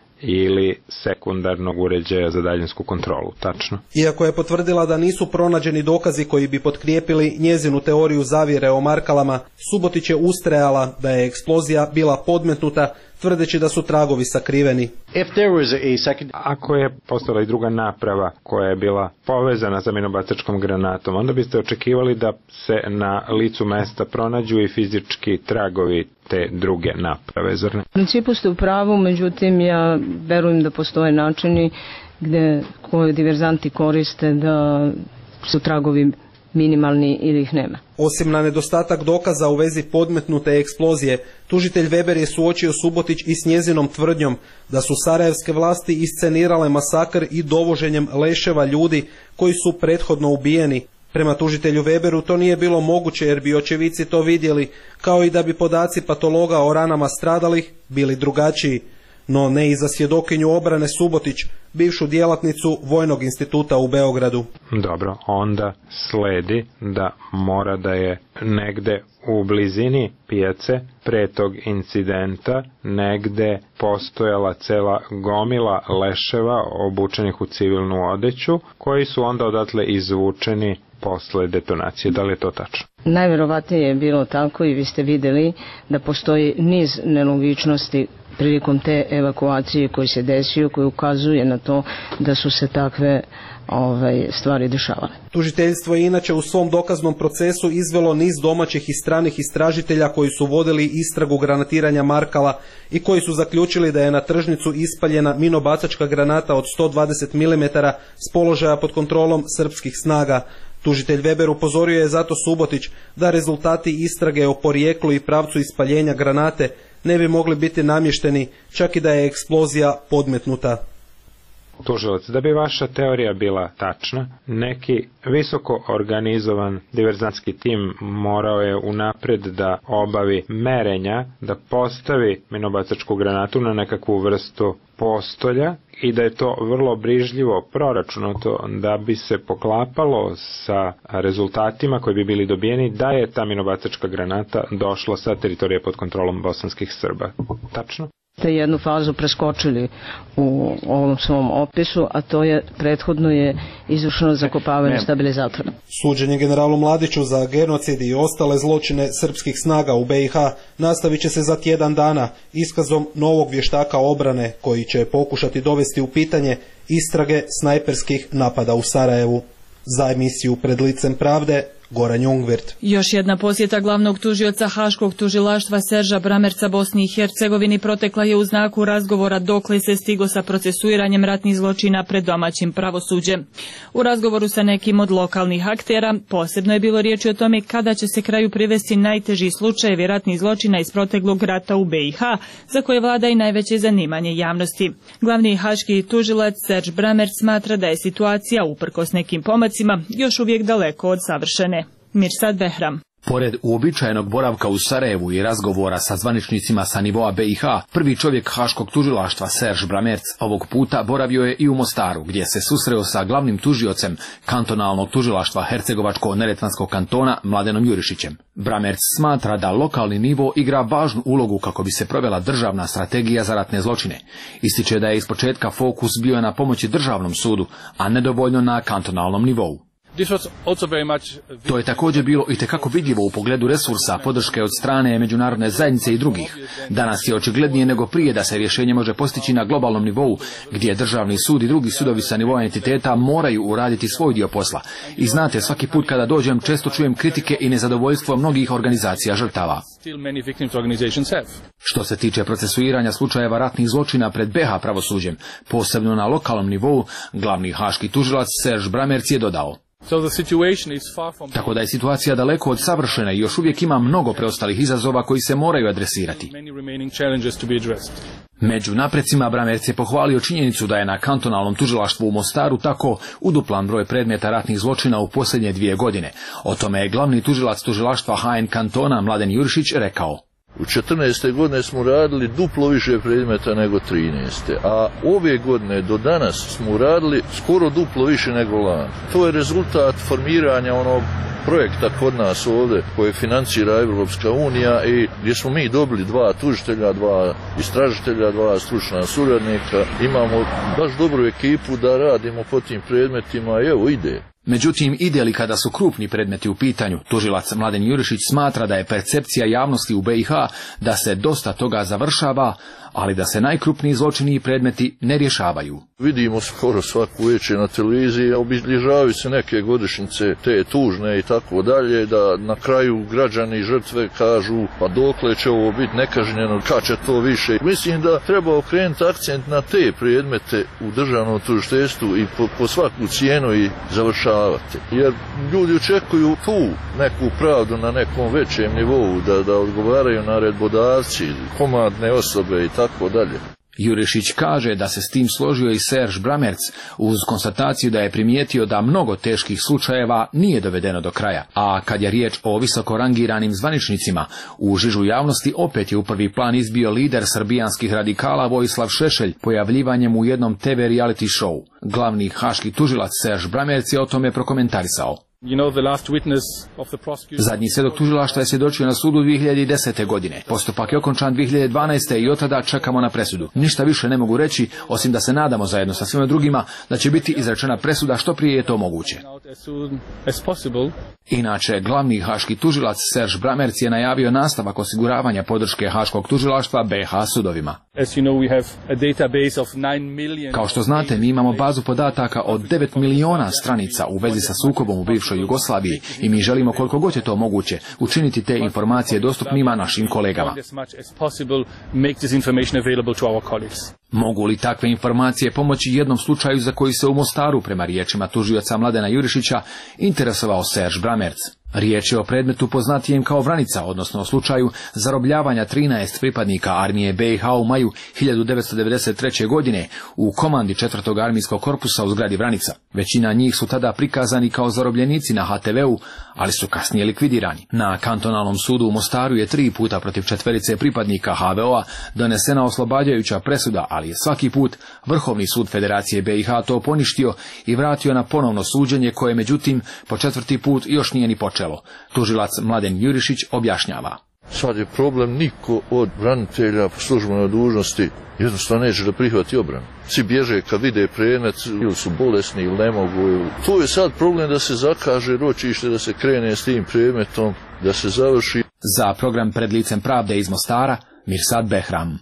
ili sekundarnog uređaja za daljinsku kontrolu, tačno. Iako je potvrdila da nisu pronađeni dokazi koji bi potkrijepili njezinu teoriju zavjere o Markalama, Subotić je ustrajala da je eksplozija bila podmetnuta, tvrdeći da su tragovi sakriveni. If there was a second... Ako je postala i druga naprava koja je bila povezana sa minobacačkom granatom, onda biste očekivali da se na licu mesta pronađu i fizički tragovi te druge naprave, zar ne? U principu ste u pravu, međutim ja verujem da postoje načini gde koje diverzanti koriste da su tragovi minimalni ili ih nema. Osim na nedostatak dokaza u vezi podmetnute eksplozije, tužitelj Weber je suočio Subotić i s njezinom tvrdnjom da su sarajevske vlasti iscenirale masakr i dovoženjem leševa ljudi koji su prethodno ubijeni. Prema tužitelju Weberu to nije bilo moguće jer bi očevici to vidjeli, kao i da bi podaci patologa o ranama stradalih bili drugačiji. No ne i za svjedokinju obrane Subotić, bivšu djelatnicu Vojnog instituta u Beogradu. Dobro, onda sledi da mora da je negde u blizini pijace pre tog incidenta negde postojala cela gomila leševa obučenih u civilnu odeću, koji su onda odatle izvučeni posle detonacije. Da li je to tačno? Najverovatnije je bilo tako i vi ste vidjeli da postoji niz nelogičnosti prilikom te evakuacije koji se desio, koji ukazuje na to da su se takve ovaj, stvari dešavale. Tužiteljstvo je inače u svom dokaznom procesu izvelo niz domaćih i stranih istražitelja koji su vodili istragu granatiranja Markala i koji su zaključili da je na tržnicu ispaljena minobacačka granata od sto dvadeset milimetara s položaja pod kontrolom srpskih snaga. Tužitelj Weber upozorio je zato Subotić da rezultati istrage o porijeklu i pravcu ispaljenja granate ne bi mogli biti namješteni, čak i da je eksplozija podmetnuta. tužilac. Da bi vaša teorija bila tačna, neki visoko organizovan diverzantski tim morao je unapred da obavi merenja, da postavi minobacačku granatu na nekakvu vrstu postolja i da je to vrlo brižljivo proračunato da bi se poklapalo sa rezultatima koji bi bili dobijeni da je ta minobacačka granata došla sa teritorije pod kontrolom bosanskih Srba. Tačno? Te jednu fazu preskočili u ovom svom opisu, a to je prethodno je izvršeno zakopavanje stabilizatora. Suđenje generalu Mladiću za genocid i ostale zločine srpskih snaga u B i H nastavit će se za tjedan dana iskazom novog vještaka obrane koji će pokušati dovesti u pitanje istrage snajperskih napada u Sarajevu. Za emisiju Pred licem pravde, Goran Jungvirt. Još jedna posjeta glavnog tužioca Haškog tužilaštva Serža Bramerca Bosni i Hercegovini protekla je u znaku razgovora dokle se stigo sa procesuiranjem ratnih zločina pred domaćim pravosuđem. U razgovoru sa nekim od lokalnih aktera posebno je bilo riječi o tome kada će se kraju privesti najteži slučajevi ratnih zločina iz proteklog rata u B i H, za koje vlada i najveće zanimanje javnosti. Glavni haški tužilac Serž Bramerc smatra da je situacija, uprkos nekim pomacima, još uvijek daleko od savršene. Mirsad Behram. Pored uobičajenog boravka u Sarajevu i razgovora sa zvaničnicima sa nivoa B i H, prvi čovjek Haškog tužilaštva Serž Bramerc ovog puta boravio je i u Mostaru, gdje se susreo sa glavnim tužiocem kantonalnog tužilaštva Hercegovačko-Neretvanskog kantona Mladenom Jurišićem. Bramerc smatra da lokalni nivo igra važnu ulogu kako bi se provela državna strategija za ratne zločine. Ističe da je ispočetka fokus bio na pomoći državnom sudu, a nedovoljno na kantonalnom nivou. To je također bilo itekako vidljivo u pogledu resursa, podrške od strane međunarodne zajednice i drugih. Danas je očiglednije nego prije da se rješenje može postići na globalnom nivou, gdje državni sud i drugi sudovi sa nivoa entiteta moraju uraditi svoj dio posla. I znate, svaki put kada dođem često čujem kritike i nezadovoljstvo mnogih organizacija žrtava. Što se tiče procesuiranja slučajeva ratnih zločina pred B i H pravosuđem, posebno na lokalnom nivou, glavni haški tužilac Serž Bramerc je dodao: tako da je situacija daleko od savršene i još uvijek ima mnogo preostalih izazova koji se moraju adresirati. Među naprecima Bramerc je pohvalio činjenicu da je na kantonalnom tužilaštvu u Mostaru tako uduplan broj predmeta ratnih zločina u posljednje dvije godine. O tome je glavni tužilac tužilaštva H N kantona Mladen Jurišić rekao: u četrnaeste godine smo radili duplo više predmeta nego trinaeste, a ove godine do danas smo radili skoro duplo više nego lani. To je rezultat formiranja onog projekta kod nas ovdje koje financira Evropska unija i gdje smo mi dobili dva tužitelja, dva istražitelja, dva stručna suradnika. Imamo baš dobru ekipu da radimo po tim predmetima i evo ide. Međutim, ide li kada su krupni predmeti u pitanju, tužilac Mladen Jurišić smatra da je percepcija javnosti u B i H da se dosta toga završava, ali da se najkrupniji zločini i predmeti ne rješavaju. Vidimo skoro svaku večer na televiziji, obilježavaju se neke godišnjice, te tužne i tako dalje, da na kraju građani žrtve kažu pa dokle će ovo biti nekažnjeno, kad će to više. Mislim da treba okrenuti akcent na te predmete u državnom tužiteljstvu i po, po svaku cijenu i završavati. Jer ljudi očekuju tu neku pravdu na nekom većem nivou, da, da odgovaraju naredbodavci, komadne osobe i tako dalje. Jurišić kaže da se s tim složio i Serž Bramerc uz konstataciju da je primijetio da mnogo teških slučajeva nije dovedeno do kraja, a kad je riječ o visoko rangiranim zvaničnicima, u žižu javnosti opet je u prvi plan izbio lider srbijanskih radikala Vojislav Šešelj pojavljivanjem u jednom T V reality show. Glavni haški tužilac Serž Bramerc je o tome prokomentarisao: zadnji svjedok tužilaštva je svjedočio na sudu dvije hiljade desete. godine. Postupak je okončan dvije hiljade dvanaeste. i od tada čekamo na presudu. Ništa više ne mogu reći, osim da se nadamo zajedno sa svima drugima da će biti izrečena presuda što prije je to moguće. Inače, glavni haški tužilac Serž Bramerc je najavio nastavak osiguravanja podrške haškog tužilaštva B i H sudovima. Kao što znate, mi imamo bazu podataka od devet miliona stranica u vezi sa sukobom u bivšoj Jugoslaviji i mi želimo koliko god je to moguće učiniti te informacije dostupnima našim kolegama. Mogu li takve informacije pomoći jednom slučaju za koji se u Mostaru, prema riječima tužioca Mladena Jurišića, interesovao Serž Bramerc? Riječ je o predmetu poznatijem kao Vranica, odnosno o slučaju zarobljavanja trinaest pripadnika armije B i H u maju hiljadu devetsto devedeset treće. godine u komandi četvrtog armijskog korpusa u zgradi Vranica. Većina njih su tada prikazani kao zarobljenici na H T V-u, ali su kasnije likvidirani. Na kantonalnom sudu u Mostaru je tri puta protiv četverice pripadnika H V O-a donesena oslobađajuća presuda, ali je svaki put Vrhovni sud Federacije B i H to poništio i vratio na ponovno suđenje koje, međutim, po četvrti put još nije ni počelo. Tužilac Mladen Jurišić objašnjava. Sad je problem, niko od branitelja po službenoj dužnosti jednostavno neće da prihvati obranu. Svi bježe kad vide predmet, ili su bolesni ili ne mogu. Ili... To je sad problem da se zakaže ročište, da se krene s tim predmetom, da se završi. Za program Pred licem pravde iz Mostara, Mirsad Behram.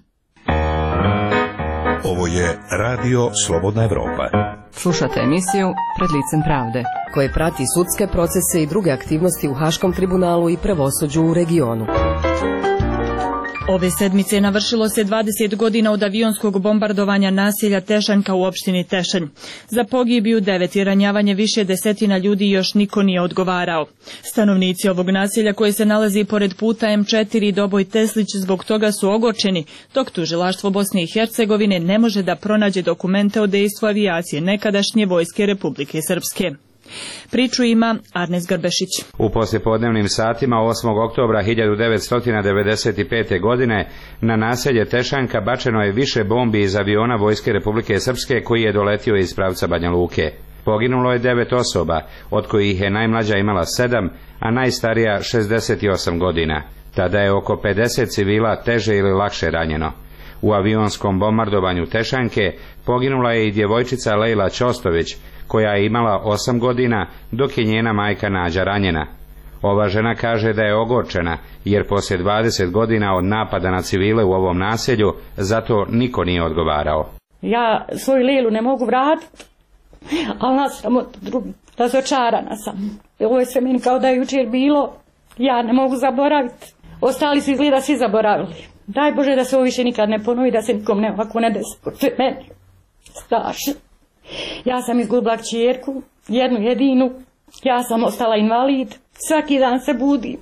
Ovo je Radio Slobodna Evropa. Slušate emisiju Pred licem pravde, koje prati sudske procese i druge aktivnosti u Haškom tribunalu i pravosuđu u regionu. Ove sedmice navršilo se dvadeset godina od avionskog bombardovanja naselja Tešanjka u opštini Tešanj. Za pogibiju devet i ranjavanje više desetina ljudi još niko nije odgovarao. Stanovnici ovog naselja, koje se nalazi pored puta M četiri i Doboj Teslić, zbog toga su ogorčeni, dok tužilaštvo Bosne i Hercegovine ne može da pronađe dokumente o dejstvu avijacije nekadašnje vojske Republike Srpske. Priču ima Arnes Grbešić. U poslijepodnevnim satima osmog oktobra hiljadu devetsto devedeset pete. godine na naselje Tešanjka bačeno je više bombi iz aviona vojske Republike Srpske koji je doletio iz pravca Banja Luke. Poginulo je devet osoba, od kojih je najmlađa imala sedam, a najstarija šezdeset osam godina. Tada je oko pedeset civila teže ili lakše ranjeno. U avionskom bombardovanju Tešanjke poginula je i djevojčica Lejla Ćostović, koja je imala osam godina, dok je njena majka Nađa ranjena. Ova žena kaže da je ogorčena, jer poslije dvadeset godina od napada na civile u ovom naselju, zato niko nije odgovarao. Ja svoju Lejlu ne mogu vratiti, ali nasamo drugi, razočarana sam. Ovo je sve meni kao da je jučer bilo, ja ne mogu zaboraviti. Ostali su izgleda svi zaboravili. Daj Bože da se ovo više nikad ne ponovi, da se nikom ne ovako ne desi. Meni strašno. Ja sam izgubila kćerku, jednu jedinu, ja sam ostala invalid, svaki dan se budim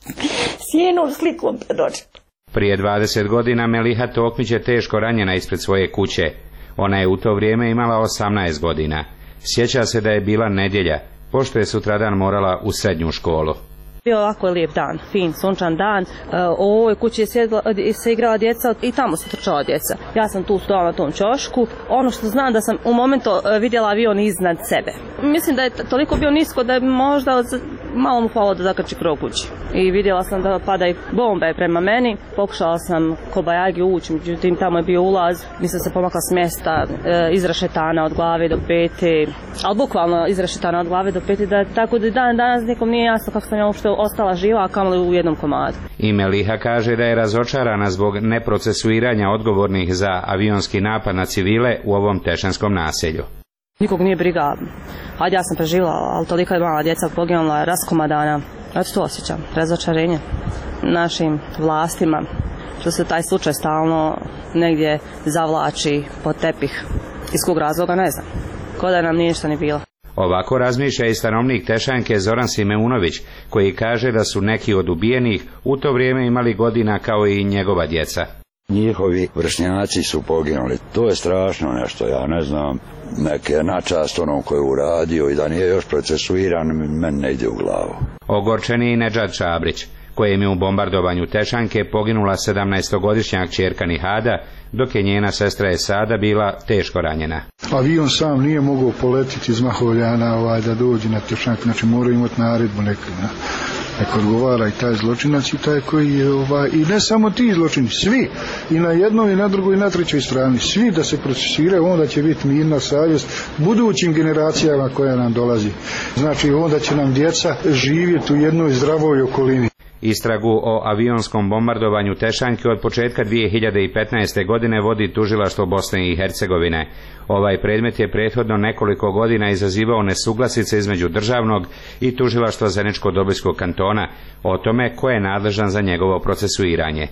s njenom slikom pred očima. Prije dvadeset godina Meliha Tokmić je teško ranjena ispred svoje kuće. Ona je u to vrijeme imala osamnaest godina. Sjeća se da je bila nedjelja, pošto je sutradan morala u srednju školu. Bio ovako lijep dan, fin, sunčan dan. U ovoj kući je sjedla, se igrala djeca i tamo se trčala djeca. Ja sam tu stojala na tom ćošku. Ono što znam da sam u momentu vidjela avion iznad sebe. Mislim da je toliko bio nisko da je možda malo mu palo da zakači krov kući. I vidjela sam da padaju bombe prema meni. Pokušala sam kobajagi ući, međutim tamo je bio ulaz. Mislim se pomakla s mjesta, izrašetana od glave do pete. Ali bukvalno izrašetana od glave do pete. Da, tako da dan danas nikom nije jasno kako sam ja uopšte ostala živa, a kamoli u jednom komadu. I Meliha kaže da je razočarana zbog neprocesuiranja odgovornih za avionski napad na civile u ovom tešanskom naselju. Nikog nije briga. Hajde, ja sam preživjela, ali toliko je mala djeca poginula, raskomadana. Ja to osjećam, razočarenje našim vlastima, što se taj slučaj stalno negdje zavlači pod tepih. Iz kog razloga ne znam. Ko da nam nije ništa ni bilo. Ovako razmišlja i stanovnik Tešanjke Zoran Simeunović, koji kaže da su neki od ubijenih u to vrijeme imali godina kao i njegova djeca. Njihovi vršnjaci su poginuli. To je strašno nešto, ja ne znam, neke načast onom koji je uradio i da nije još procesuiran, meni ne ide u glavu. Ogorčeni je Nedžad Čabrić, kojem je u bombardovanju Tešanjke poginula sedamnaestogodišnja kćerka Nihada, dok je njena sestra Esada bila teško ranjena. Avion sam nije mogao poletiti iz Mahovljana ovaj, da dođe na Tešanjku, znači mora imati naredbu neku. Ne? Nek odgovara i taj zločinac i taj koji je, ovaj, i ne samo ti zločini, svi, i na jednoj i na drugoj i na trećoj strani, svi da se procesiraju, onda će biti mirna savjest budućim generacijama koja nam dolazi. Znači onda će nam djeca živjeti u jednoj zdravoj okolini. Istragu o avionskom bombardovanju Tešanjke od početka dvije hiljade petnaeste. godine vodi tužilaštvo Bosne i Hercegovine. Ovaj predmet je prethodno nekoliko godina izazivao nesuglasice između državnog i tužilaštva Zeničko-Dobojskog kantona o tome ko je nadležan za njegovo procesuiranje.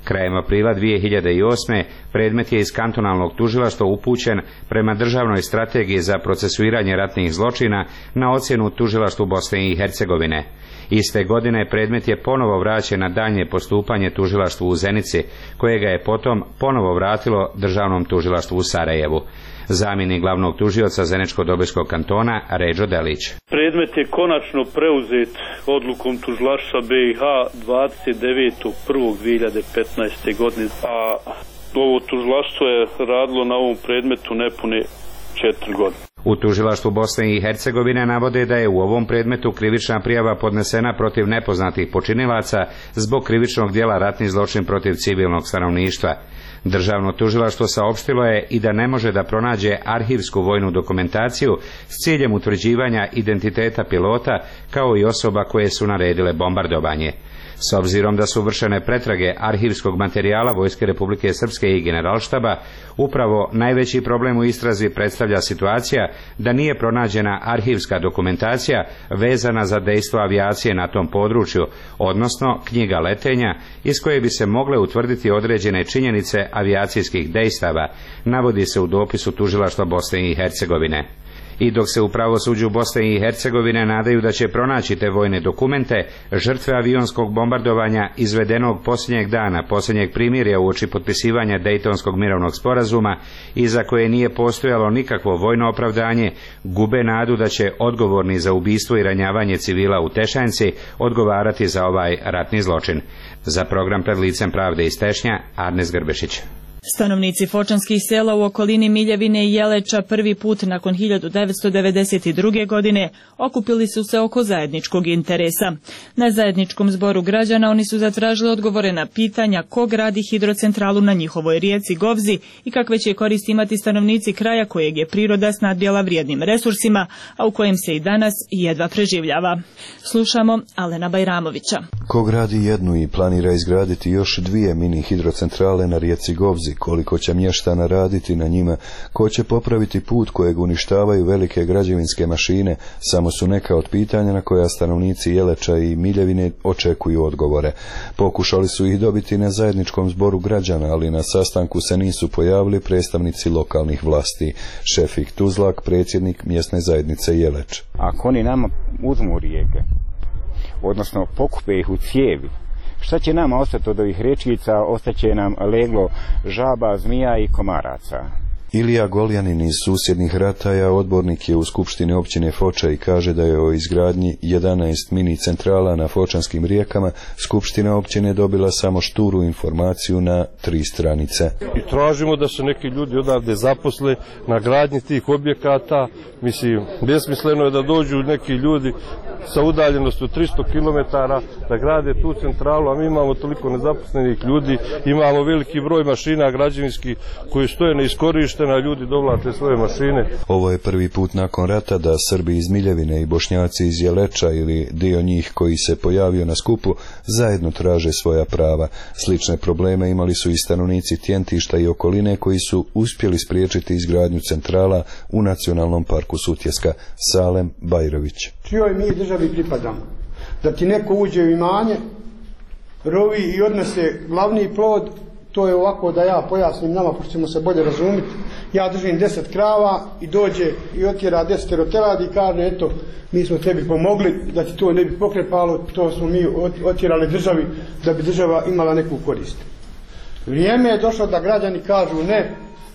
Krajem aprila dvije hiljade osme. predmet je iz kantonalnog tužilaštva upućen prema državnoj strategiji za procesuiranje ratnih zločina na ocjenu tužilaštvu Bosne i Hercegovine. Iste godine predmet je ponovo vraćen na daljnje postupanje tužilaštvu u Zenici, koje ga je potom ponovo vratilo državnom tužilaštvu u Sarajevu. Zamjenik glavnog tužioca Zeničko-Dobojskog kantona Ređo Delić. Predmet je konačno preuzet odlukom tužilaštva B i H dvadeset devetog prvog dvije hiljade petnaeste. godine, a ovo tužilaštvo je radilo na ovom predmetu nepune četiri godine. U tužilaštvu Bosne i Hercegovine navode da je u ovom predmetu krivična prijava podnesena protiv nepoznatih počinilaca zbog krivičnog djela ratni zločin protiv civilnog stanovništva. Državno tužilaštvo saopštilo je i da ne može da pronađe arhivsku vojnu dokumentaciju s ciljem utvrđivanja identiteta pilota kao i osoba koje su naredile bombardovanje. S obzirom da su vršene pretrage arhivskog materijala Vojske Republike Srpske i Generalštaba, upravo najveći problem u istrazi predstavlja situacija da nije pronađena arhivska dokumentacija vezana za dejstvo avijacije na tom području, odnosno knjiga letenja iz koje bi se mogle utvrditi određene činjenice avijacijskih dejstava, navodi se u dopisu tužilaštva Bosne i Hercegovine. I dok se u pravosuđu Bosne i Hercegovine nadaju da će pronaći te vojne dokumente, žrtve avionskog bombardovanja izvedenog posljednjeg dana, posljednjeg primirja uoči potpisivanja Dejtonskog mirovnog sporazuma i za koje nije postojalo nikakvo vojno opravdanje, gube nadu da će odgovorni za ubistvo i ranjavanje civila u Tešanjci odgovarati za ovaj ratni zločin. Za program Pred licem pravde iz Tešnja, Arnes Grbešić. Stanovnici fočanskih sela u okolini Miljevine i Jeleča prvi put nakon hiljadu devetsto devedeset druge. godine okupili su se oko zajedničkog interesa. Na zajedničkom zboru građana oni su zatražili odgovore na pitanja ko gradi hidrocentralu na njihovoj rijeci Govzi i kakve će koristi imati stanovnici kraja kojeg je priroda snadbjela vrijednim resursima, a u kojem se i danas jedva preživljava. Slušamo Alena Bajramovića. Ko gradi jednu i planira izgraditi još dvije mini hidrocentrale na rijeci Govzi, koliko će mještana raditi na njima, ko će popraviti put kojeg uništavaju velike građevinske mašine, samo su neka od pitanja na koja stanovnici Jeleča i Miljevine očekuju odgovore. Pokušali su ih dobiti na zajedničkom zboru građana, ali na sastanku se nisu pojavili predstavnici lokalnih vlasti. Šefik Tuzlak, predsjednik mjesne zajednice Jeleč. Ako oni nama uzmu rijeke, odnosno pokupe ih u cijevi, šta će nama ostati od ovih rečica? Ostaće nam leglo žaba, zmija i komaraca. Ilija Goljanin iz susjednih Rataja odbornik je u Skupštini općine Foča i kaže da je o izgradnji jedanaest mini centrala na fočanskim rijekama Skupština općine dobila samo šturu informaciju na tri stranice. I tražimo da se neki ljudi odavde zaposle na gradnji tih objekata. Mislim, besmisleno je da dođu neki ljudi sa udaljenosti od tristo kilometara da grade tu centralu, a mi imamo toliko nezaposlenih ljudi, imamo veliki broj mašina građevinskih koji stoje neiskorištena, ljudi dovlače svoje mašine. Ovo je prvi put nakon rata da Srbi iz Miljevine i Bošnjaci iz Jeleča ili dio njih koji se pojavio na skupu zajedno traže svoja prava. Slične probleme imali su i stanovnici Tjentišta i okoline koji su uspjeli spriječiti izgradnju centrala u Nacionalnom parku Sutjeska. Salem Bajrović. Čijoj mi državi pripadamo? Da ti neko uđe u imanje, rovi i odnese glavni plod, to je ovako da ja pojasnim nama, pošto ćemo se bolje razumjeti. Ja držim deset krava i dođe i otjera deset teladi i kaže, eto, mi smo tebi pomogli da ti to ne bi pokrepalo, to smo mi otjerali državi da bi država imala neku korist. Vrijeme je došlo da građani kažu ne.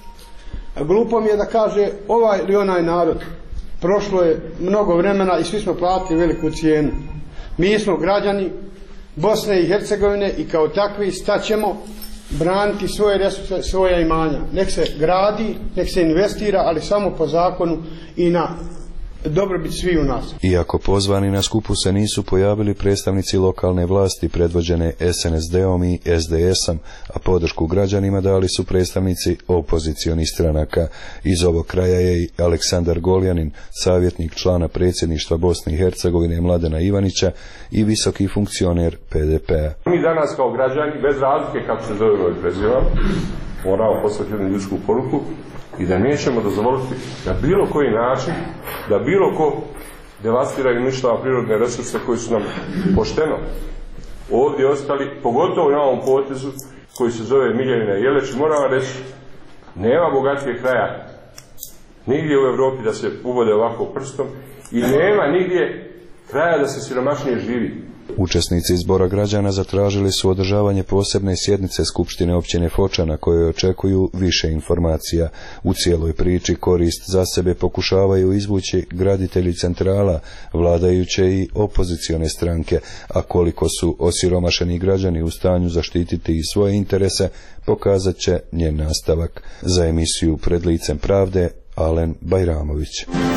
Glupo mi je da kaže ovaj ili onaj narod. Prošlo je mnogo vremena i svi smo platili veliku cijenu. Mi smo građani Bosne i Hercegovine i kao takvi staćemo braniti svoje resurse, svoja imanja. Nek se gradi, nek se investira, ali samo po zakonu i na dobrobit svi u nas. Iako pozvani na skupu se nisu pojavili predstavnici lokalne vlasti predvođene S N S D-om i S D S-om, a podršku građanima dali su predstavnici opozicionih stranaka. Iz ovog kraja je i Aleksandar Goljanin, savjetnik člana predsjedništva Bosne i Hercegovine Mladena Ivanića i visoki funkcioner P D P-a. Mi danas kao građani, bez razlike kako se zove i preziva, moramo poslati jednu ljudsku poruku i da nećemo dozvoliti na bilo koji način da bilo ko devastira i uništava prirodne resurse koji su nam pošteno ovdje ostali, pogotovo na ovom potezu koji se zove Miljanina Jeleč, moram vam reći, nema bogatijeg kraja nigdje u Europi da se ubode ovako prstom i nema nigdje kraja da se siromašnije živi. Učesnici zbora građana zatražili su održavanje posebne sjednice Skupštine općine Foča na kojoj očekuju više informacija. U cijeloj priči korist za sebe pokušavaju izvući graditelji centrala, vladajuće i opozicione stranke, a koliko su osiromašeni građani u stanju zaštititi i svoje interese, pokazat će njen nastavak. Za emisiju Pred licem pravde, Alen Bajramović.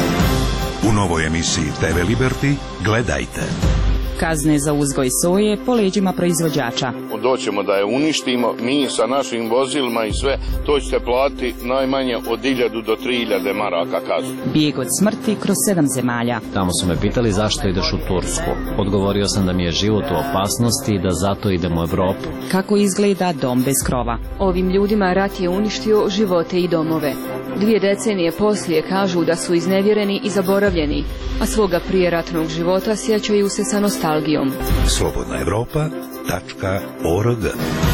U novoj emisiji te ve Liberty gledajte. Kazne za uzgoj soje po leđima proizvođača. Doćemo da je uništimo, mi sa našim vozilima i sve, to ćete platiti najmanje od hiljadu do tri hiljade maraka kaznu. Bijeg od smrti kroz sedam zemalja. Tamo su me pitali zašto ideš u Tursku. Odgovorio sam da mi je život u opasnosti i da zato idem u Evropu. Kako izgleda dom bez krova. Ovim ljudima rat je uništio živote i domove. Dvije decenije poslije kažu da su iznevjereni i zaboravljeni, a svoga prijeratnog života sjećaju se sa nostalgijom. Slobodna Evropa tačka org.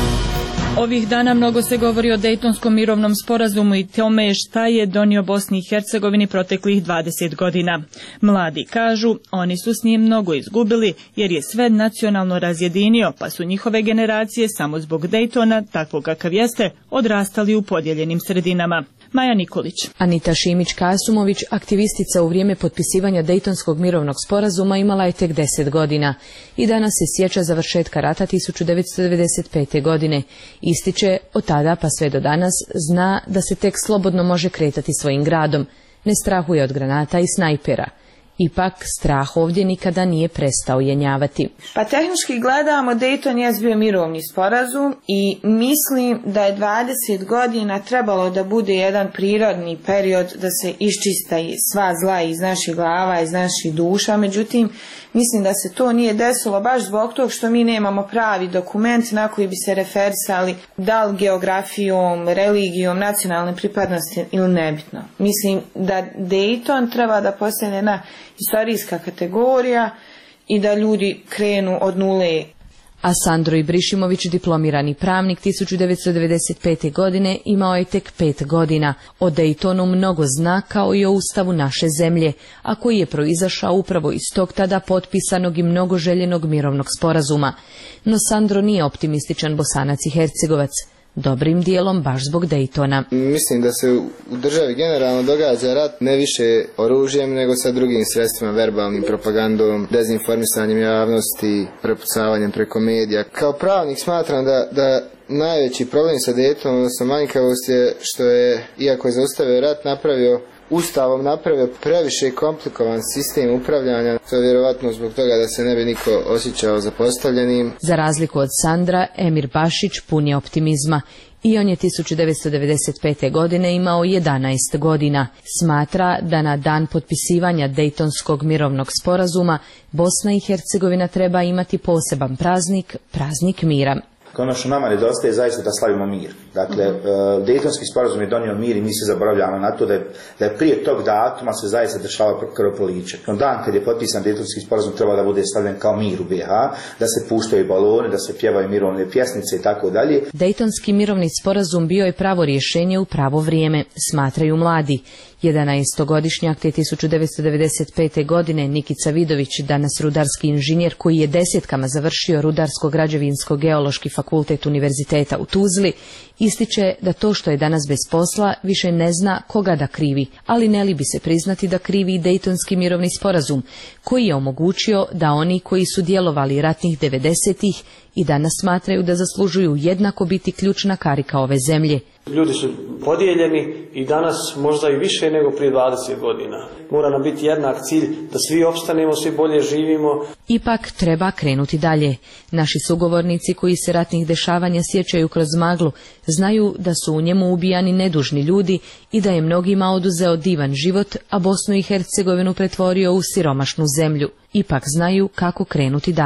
Ovih dana mnogo se govori o Dejtonskom mirovnom sporazumu i tome šta je donio Bosni i Hercegovini proteklih dvadeset godina. Mladi kažu, oni su s njim mnogo izgubili jer je sve nacionalno razjedinio, pa su njihove generacije samo zbog Dejtona, takvog kakav jeste, odrastali u podijeljenim sredinama. Maja Nikolić. Anita Šimić-Kasumović, aktivistica u vrijeme potpisivanja Dejtonskog mirovnog sporazuma, imala je tek deset godina i danas se sjeća završetka rata tisuću devetsto devedeset pete. godine. Ističe, od tada pa sve do danas zna da se tek slobodno može kretati svojim gradom. Ne strahuje od granata i snajpera. Ipak, strah ovdje nikada nije prestao jenjavati. Pa tehnički gledamo, Dejton je bio mirovni sporazum i mislim da je dvadeset godina trebalo da bude jedan prirodni period da se iščista sva zla iz naših glava, iz naših duša. Međutim, mislim da se to nije desilo baš zbog tog što mi nemamo pravi dokument na koji bi se referisali da li geografijom, religijom, nacionalne pripadnosti ili nebitno. Mislim da Dejton treba da postane na istorijska kategorija i da ljudi krenu od nule. A Sandro Ibrišimović, diplomirani pravnik, tisuću devetsto devedeset pete. godine imao je tek pet godina. O Dejtonu mnogo zna kao i o ustavu naše zemlje, a koji je proizašao upravo iz tog tada potpisanog i mnogo željenog mirovnog sporazuma. No Sandro nije optimističan Bosanac i Hercegovac. Dobrim dijelom baš zbog Dejtona. Mislim da se u državi generalno događa rat ne više oružjem nego sa drugim sredstvima, verbalnim, propagandom, dezinformisanjem javnosti, prepucavanjem preko medija. Kao pravnik smatram da, da najveći problem sa Dejtonom, odnosno manjkavost je što je, iako je zaustavio rat, napravio Ustavom napravio previše komplikovan sistem upravljanja, to je vjerovatno zbog toga da se ne bi niko osjećao zapostavljenim. Za razliku od Sandra, Emir Bašić pun je optimizma i on je tisuću devetsto devedeset pete. godine imao jedanaest godina. Smatra da na dan potpisivanja Dejtonskog mirovnog sporazuma Bosna i Hercegovina treba imati poseban praznik, praznik mira. Ono što nama nedostaje je zaista da slavimo mir. Dakle, uh-huh. Dejtonski sporazum je donio mir i mi se zaboravljamo na to da je, da je prije tog datuma se zaista dešava krvoproliće. No dan kad je potpisan Dejtonski sporazum treba da bude slavljen kao mir u be ha, da se puštaju baloni, da se pjevaju mirovne pjesnice i tako dalje. Dejtonski mirovni sporazum bio je pravo rješenje u pravo vrijeme, smatraju mladi. jedanaestogodišnjak te tisuću devetsto devedeset pete. godine Nikica Vidović, danas rudarski inženjer koji je desetkama završio Rudarsko-građevinsko-geološki fakultet Univerziteta u Tuzli, ističe da to što je danas bez posla više ne zna koga da krivi, ali ne li bi se priznati da krivi i Dejtonski mirovni sporazum, koji je omogućio da oni koji su djelovali ratnih devedesetih i danas smatraju da zaslužuju jednako biti ključna karika ove zemlje. Ljudi su podijeljeni i danas možda i više nego prije dvadeset godina. Mora nam biti jednak cilj da svi opstanemo, svi bolje živimo. Ipak treba krenuti dalje. Naši sugovornici koji se ratnih dešavanja sjećaju kroz maglu, znaju da su u njemu ubijani nedužni ljudi i da je mnogima oduzeo divan život, a Bosnu i Hercegovinu pretvorio u siromašnu zemlju. Ipak znaju kako krenuti dalje.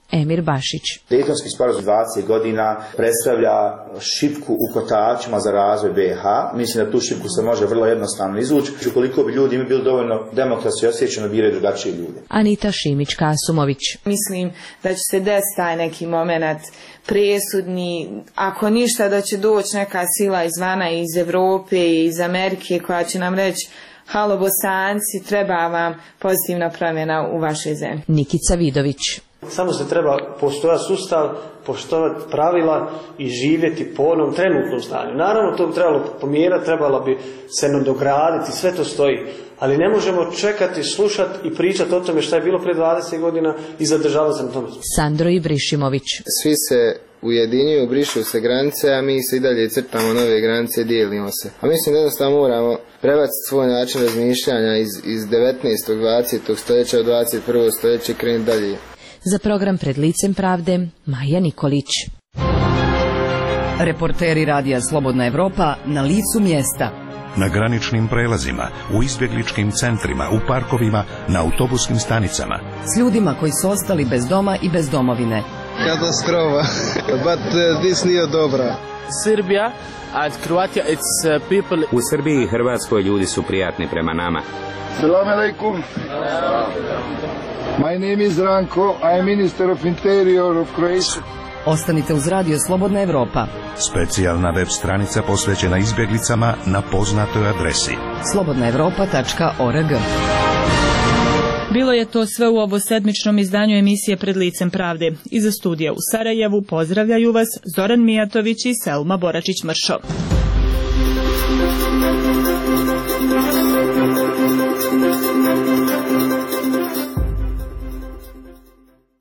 Emir Bašić. Dejtonski sporazum dvadeset godina predstavlja šipku u kotačima za razvoj B i H. Mislim da tu šipku se može vrlo jednostavno izvući. Ukoliko bi ljudi bili dovoljno demokratski osjećani, biraju drugačije ljude. Anita Šimić-Kasumović. Mislim da će se desiti taj neki moment presudni, ako ništa da će doći neka sila izvana, iz Evrope i iz Amerike, koja će nam reći: halo Bosanci, treba vam pozitivna promjena u vašoj zemlji. Nikica Vidović. Samo se treba postojati sustav, poštovati pravila i živjeti po onom trenutnom stanju. Naravno, to bi trebalo pomjerati, trebalo bi se nadograditi, sve to stoji. Ali ne možemo čekati, slušati i pričati o tome što je bilo prije dvadeset godina i zadržavati se na tome. Sandro Ibrišimović. Svi se ujedinjuju, brišu se granice, a mi se i dalje crtamo nove granice, dijelimo se. A mislim da jednostavno moramo prebaciti svoj način razmišljanja iz, iz devetnaestog. dvadesetog stoljeća u dvadeset prvo stoljeće i krenuti dalje. Za program Pred licem pravde, Maja Nikolić. Reporteri Radija Slobodna Evropa na licu mjesta. Na graničnim prelazima, u izbjegličkim centrima, u parkovima, na autobuskim stanicama. S ljudima koji su ostali bez doma i bez domovine. Katastrofa, but uh, this nije dobra. Srbija and Croatia, it's uh, people... U Srbiji i Hrvatskoj ljudi su prijatni prema nama. Salam alaikum. My name is Ranko, I am Minister of Interior of Croatia. Ostanite uz Radio Slobodna Evropa. Specijalna web stranica posvećena izbjeglicama na poznatoj adresi slobodna evropa tačka org. Bilo je to sve u ovo sedmičnom izdanju emisije Pred licem pravde. Iza studija u Sarajevu pozdravljaju vas Zoran Mijatović i Selma Boračić-Mršo.